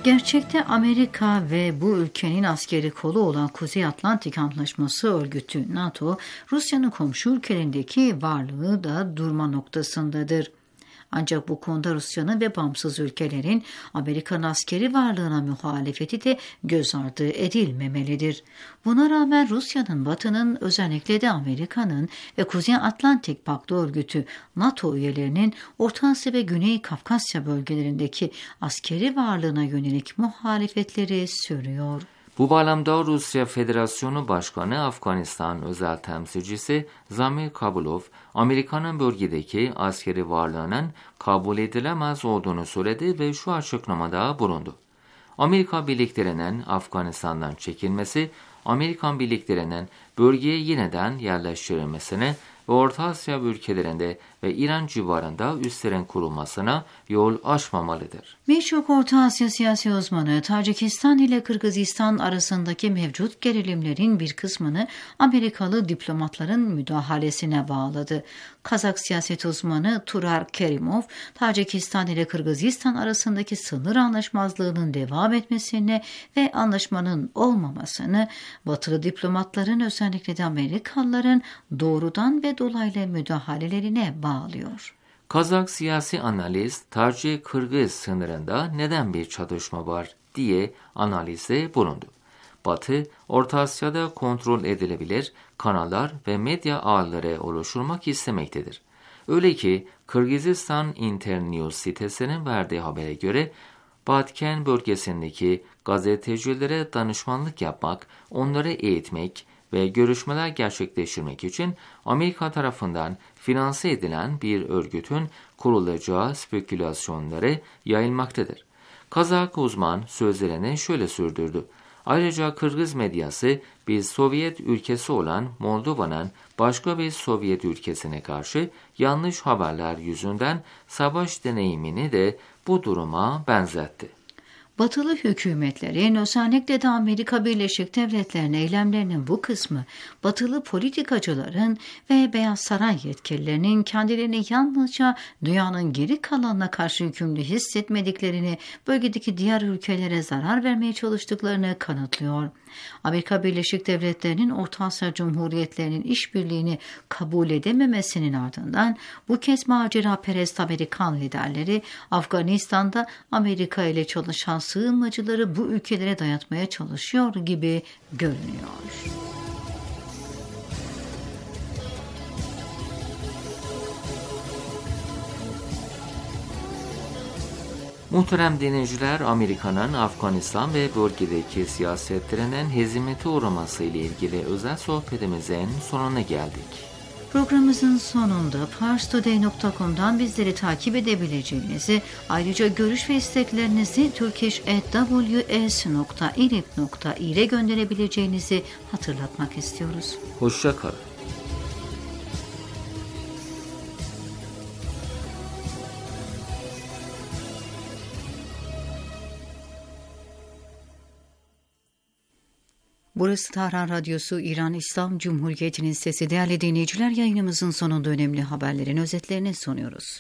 Gerçekte Amerika ve bu ülkenin askeri kolu olan Kuzey Atlantik Antlaşması Örgütü NATO, Rusya'nın komşu ülkelerindeki varlığı da durma noktasındadır. Ancak bu konuda Rusya'nın ve bağımsız ülkelerin Amerikan askeri varlığına muhalefeti de göz ardı edilmemelidir. Buna rağmen Rusya'nın, Batı'nın, özellikle de Amerika'nın ve Kuzey Atlantik Paktı Örgütü NATO üyelerinin Orta Asya ve Güney Kafkasya bölgelerindeki askeri varlığına yönelik muhalefetleri sürüyor. Bu bağlamda Rusya Federasyonu Başkanı Afganistan özel temsilcisi Zamir Kabulov, Amerika'nın bölgedeki askeri varlığının kabul edilemez olduğunu söyledi ve şu açıklamada bulundu. Amerika birliklerinin Afganistan'dan çekilmesi, Amerikan birliklerinin bölgeye yeniden yerleştirilmesine ve Orta Asya ülkelerinde ve İran civarında üslerin kurulmasına yol açmamalıdır. Birçok Orta Asya siyasi uzmanı, Tacikistan ile Kırgızistan arasındaki mevcut gerilimlerin bir kısmını Amerikalı diplomatların müdahalesine bağladı. Kazak siyaset uzmanı Turar Kerimov, Tacikistan ile Kırgızistan arasındaki sınır anlaşmazlığının devam etmesine ve anlaşmanın olmamasını, Batılı diplomatların, özellikle de Amerikalıların doğrudan ve dolaylı müdahalelerine bağlıyor. Kazak siyasi analist, Tacik-Kırgız sınırında neden bir çatışma var diye analize bulundu. Batı, Orta Asya'da kontrol edilebilir kanallar ve medya ağları oluşturmak istemektedir. Öyle ki Kırgızistan Internews sitesinin verdiği habere göre Batken bölgesindeki gazetecilere danışmanlık yapmak, onları eğitmek ve görüşmeler gerçekleştirmek için Amerika tarafından finanse edilen bir örgütün kurulacağı spekülasyonları yayılmaktadır. Kazak uzman sözlerini şöyle sürdürdü. Ayrıca Kırgız medyası bir Sovyet ülkesi olan Moldova'nın başka bir Sovyet ülkesine karşı yanlış haberler yüzünden savaş deneyimini de bu duruma benzetti. Batılı hükümetlerin, özellikle de Amerika Birleşik Devletleri'nin eylemlerinin bu kısmı, Batılı politikacıların ve Beyaz Saray yetkililerinin kendilerini yalnızca dünyanın geri kalanına karşı yükümlü hissetmediklerini, bölgedeki diğer ülkelere zarar vermeye çalıştıklarını kanıtlıyor. Amerika Birleşik Devletleri'nin Orta Asya Cumhuriyetlerinin işbirliğini kabul edememesinin ardından bu kez maceraperest Amerikan liderleri Afganistan'da Amerika ile çalışan sığınmacıları bu ülkelere dayatmaya çalışıyor gibi görünüyor. Muhterem dinleyiciler, Amerika'nın Afganistan ve bölgedeki siyasetlerinin hezimete uğraması ile ilgili özel sohbetimizin sonuna geldik. Programımızın sonunda pars today nokta com'dan bizleri takip edebileceğinizi, ayrıca görüş ve isteklerinizi turkish at w s nokta ilip nokta i r gönderebileceğinizi hatırlatmak istiyoruz. Hoşça kalın. Burası Tahran Radyosu, İran İslam Cumhuriyeti'nin sesi. Değerli dinleyiciler, yayınımızın sonunda önemli haberlerin özetlerini sunuyoruz.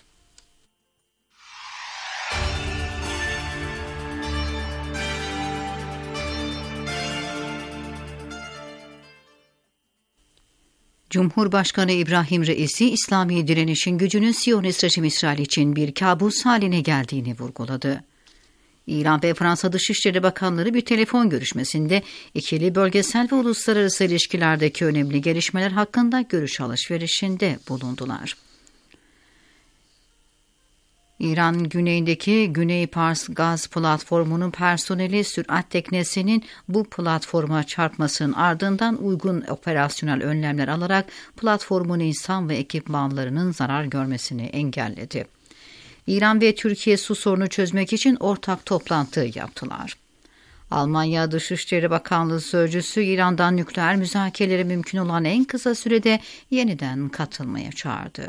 Cumhurbaşkanı İbrahim Reisi, İslami direnişin gücünün Siyonist rejim İsrail için bir kabus haline geldiğini vurguladı. İran ve Fransa Dışişleri Bakanları bir telefon görüşmesinde ikili bölgesel ve uluslararası ilişkilerdeki önemli gelişmeler hakkında görüş alışverişinde bulundular. İran güneyindeki Güney Pars Gaz platformunun personeli sürat teknesinin bu platforma çarpmasının ardından uygun operasyonel önlemler alarak platformun insan ve ekipmanlarının zarar görmesini engelledi. İran ve Türkiye su sorunu çözmek için ortak toplantı yaptılar. Almanya Dışişleri Bakanlığı Sözcüsü İran'dan nükleer müzakerelere mümkün olan en kısa sürede yeniden katılmaya çağırdı.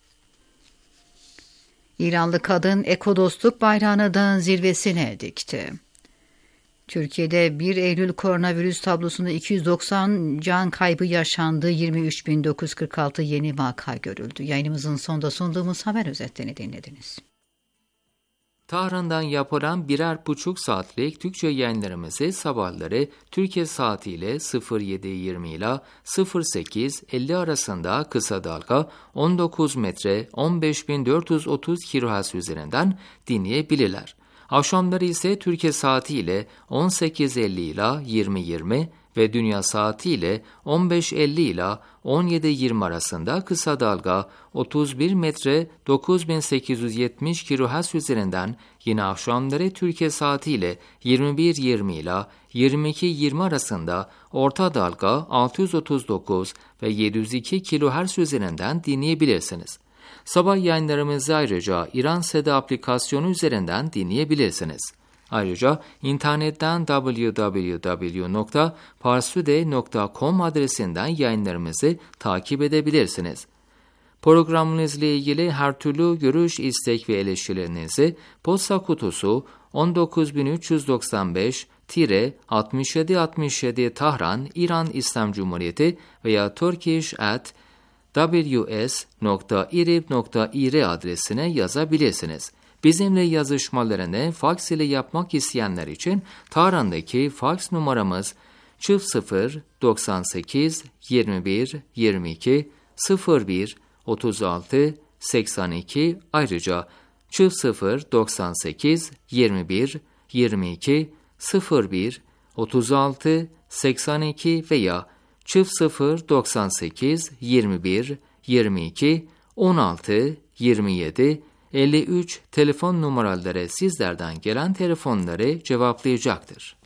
İranlı kadın ekodostluk bayrağını dağın zirvesine dikti. Türkiye'de bir Eylül koronavirüs tablosunda iki yüz doksan can kaybı yaşandı, yirmi üç bin dokuz yüz kırk altı yeni vaka görüldü. Yayınımızın sonunda sunduğumuz haber özetlerini dinlediniz. Tahran'dan yapılan birer buçuk saatlik Türkçe yayınlarımızı sabahları Türkiye saatiyle sıfır yedi yirmi ile sıfır sekiz elli arasında kısa dalga on dokuz metre on beş bin dört yüz otuz kilohertz üzerinden dinleyebilirler. Akşamları ise Türkiye saatiyle on sekiz elli ile yirmi yirmi ve dünya saatiyle on beş elli ile on yedi yirmi arasında kısa dalga otuz bir metre dokuz bin sekiz yüz yetmiş kilohertz üzerinden, yine akşamları Türkiye saatiyle yirmi bir yirmi ile yirmi iki yirmi arasında orta dalga altı yüz otuz dokuz ve yedi yüz iki kilohertz üzerinden dinleyebilirsiniz. Sabah yayınlarımızı ayrıca İran Seda aplikasyonu üzerinden dinleyebilirsiniz. Ayrıca internetten double-u double-u double-u nokta parsude nokta com adresinden yayınlarımızı takip edebilirsiniz. Programımızla ilgili her türlü görüş, istek ve eleştirilerinizi posta kutusu on dokuz bin üç yüz doksan beş altmış yedi altmış yedi Tahran, İran İslam Cumhuriyeti veya turkish at w s nokta irib nokta ir adresine yazabilirsiniz. Bizimle yazışmalarını faks ile yapmak isteyenler için Tahran'daki faks numaramız çift sıfır doksan sekiz yirmi bir yirmi iki sıfır bir otuz altı seksen iki, ayrıca çift sıfır doksan sekiz yirmi bir yirmi iki sıfır bir otuz altı seksen iki veya çift sıfır doksan sekiz yirmi bir yirmi iki on altı yirmi yedi elli üç telefon numaraları sizlerden gelen telefonları cevaplayacaktır.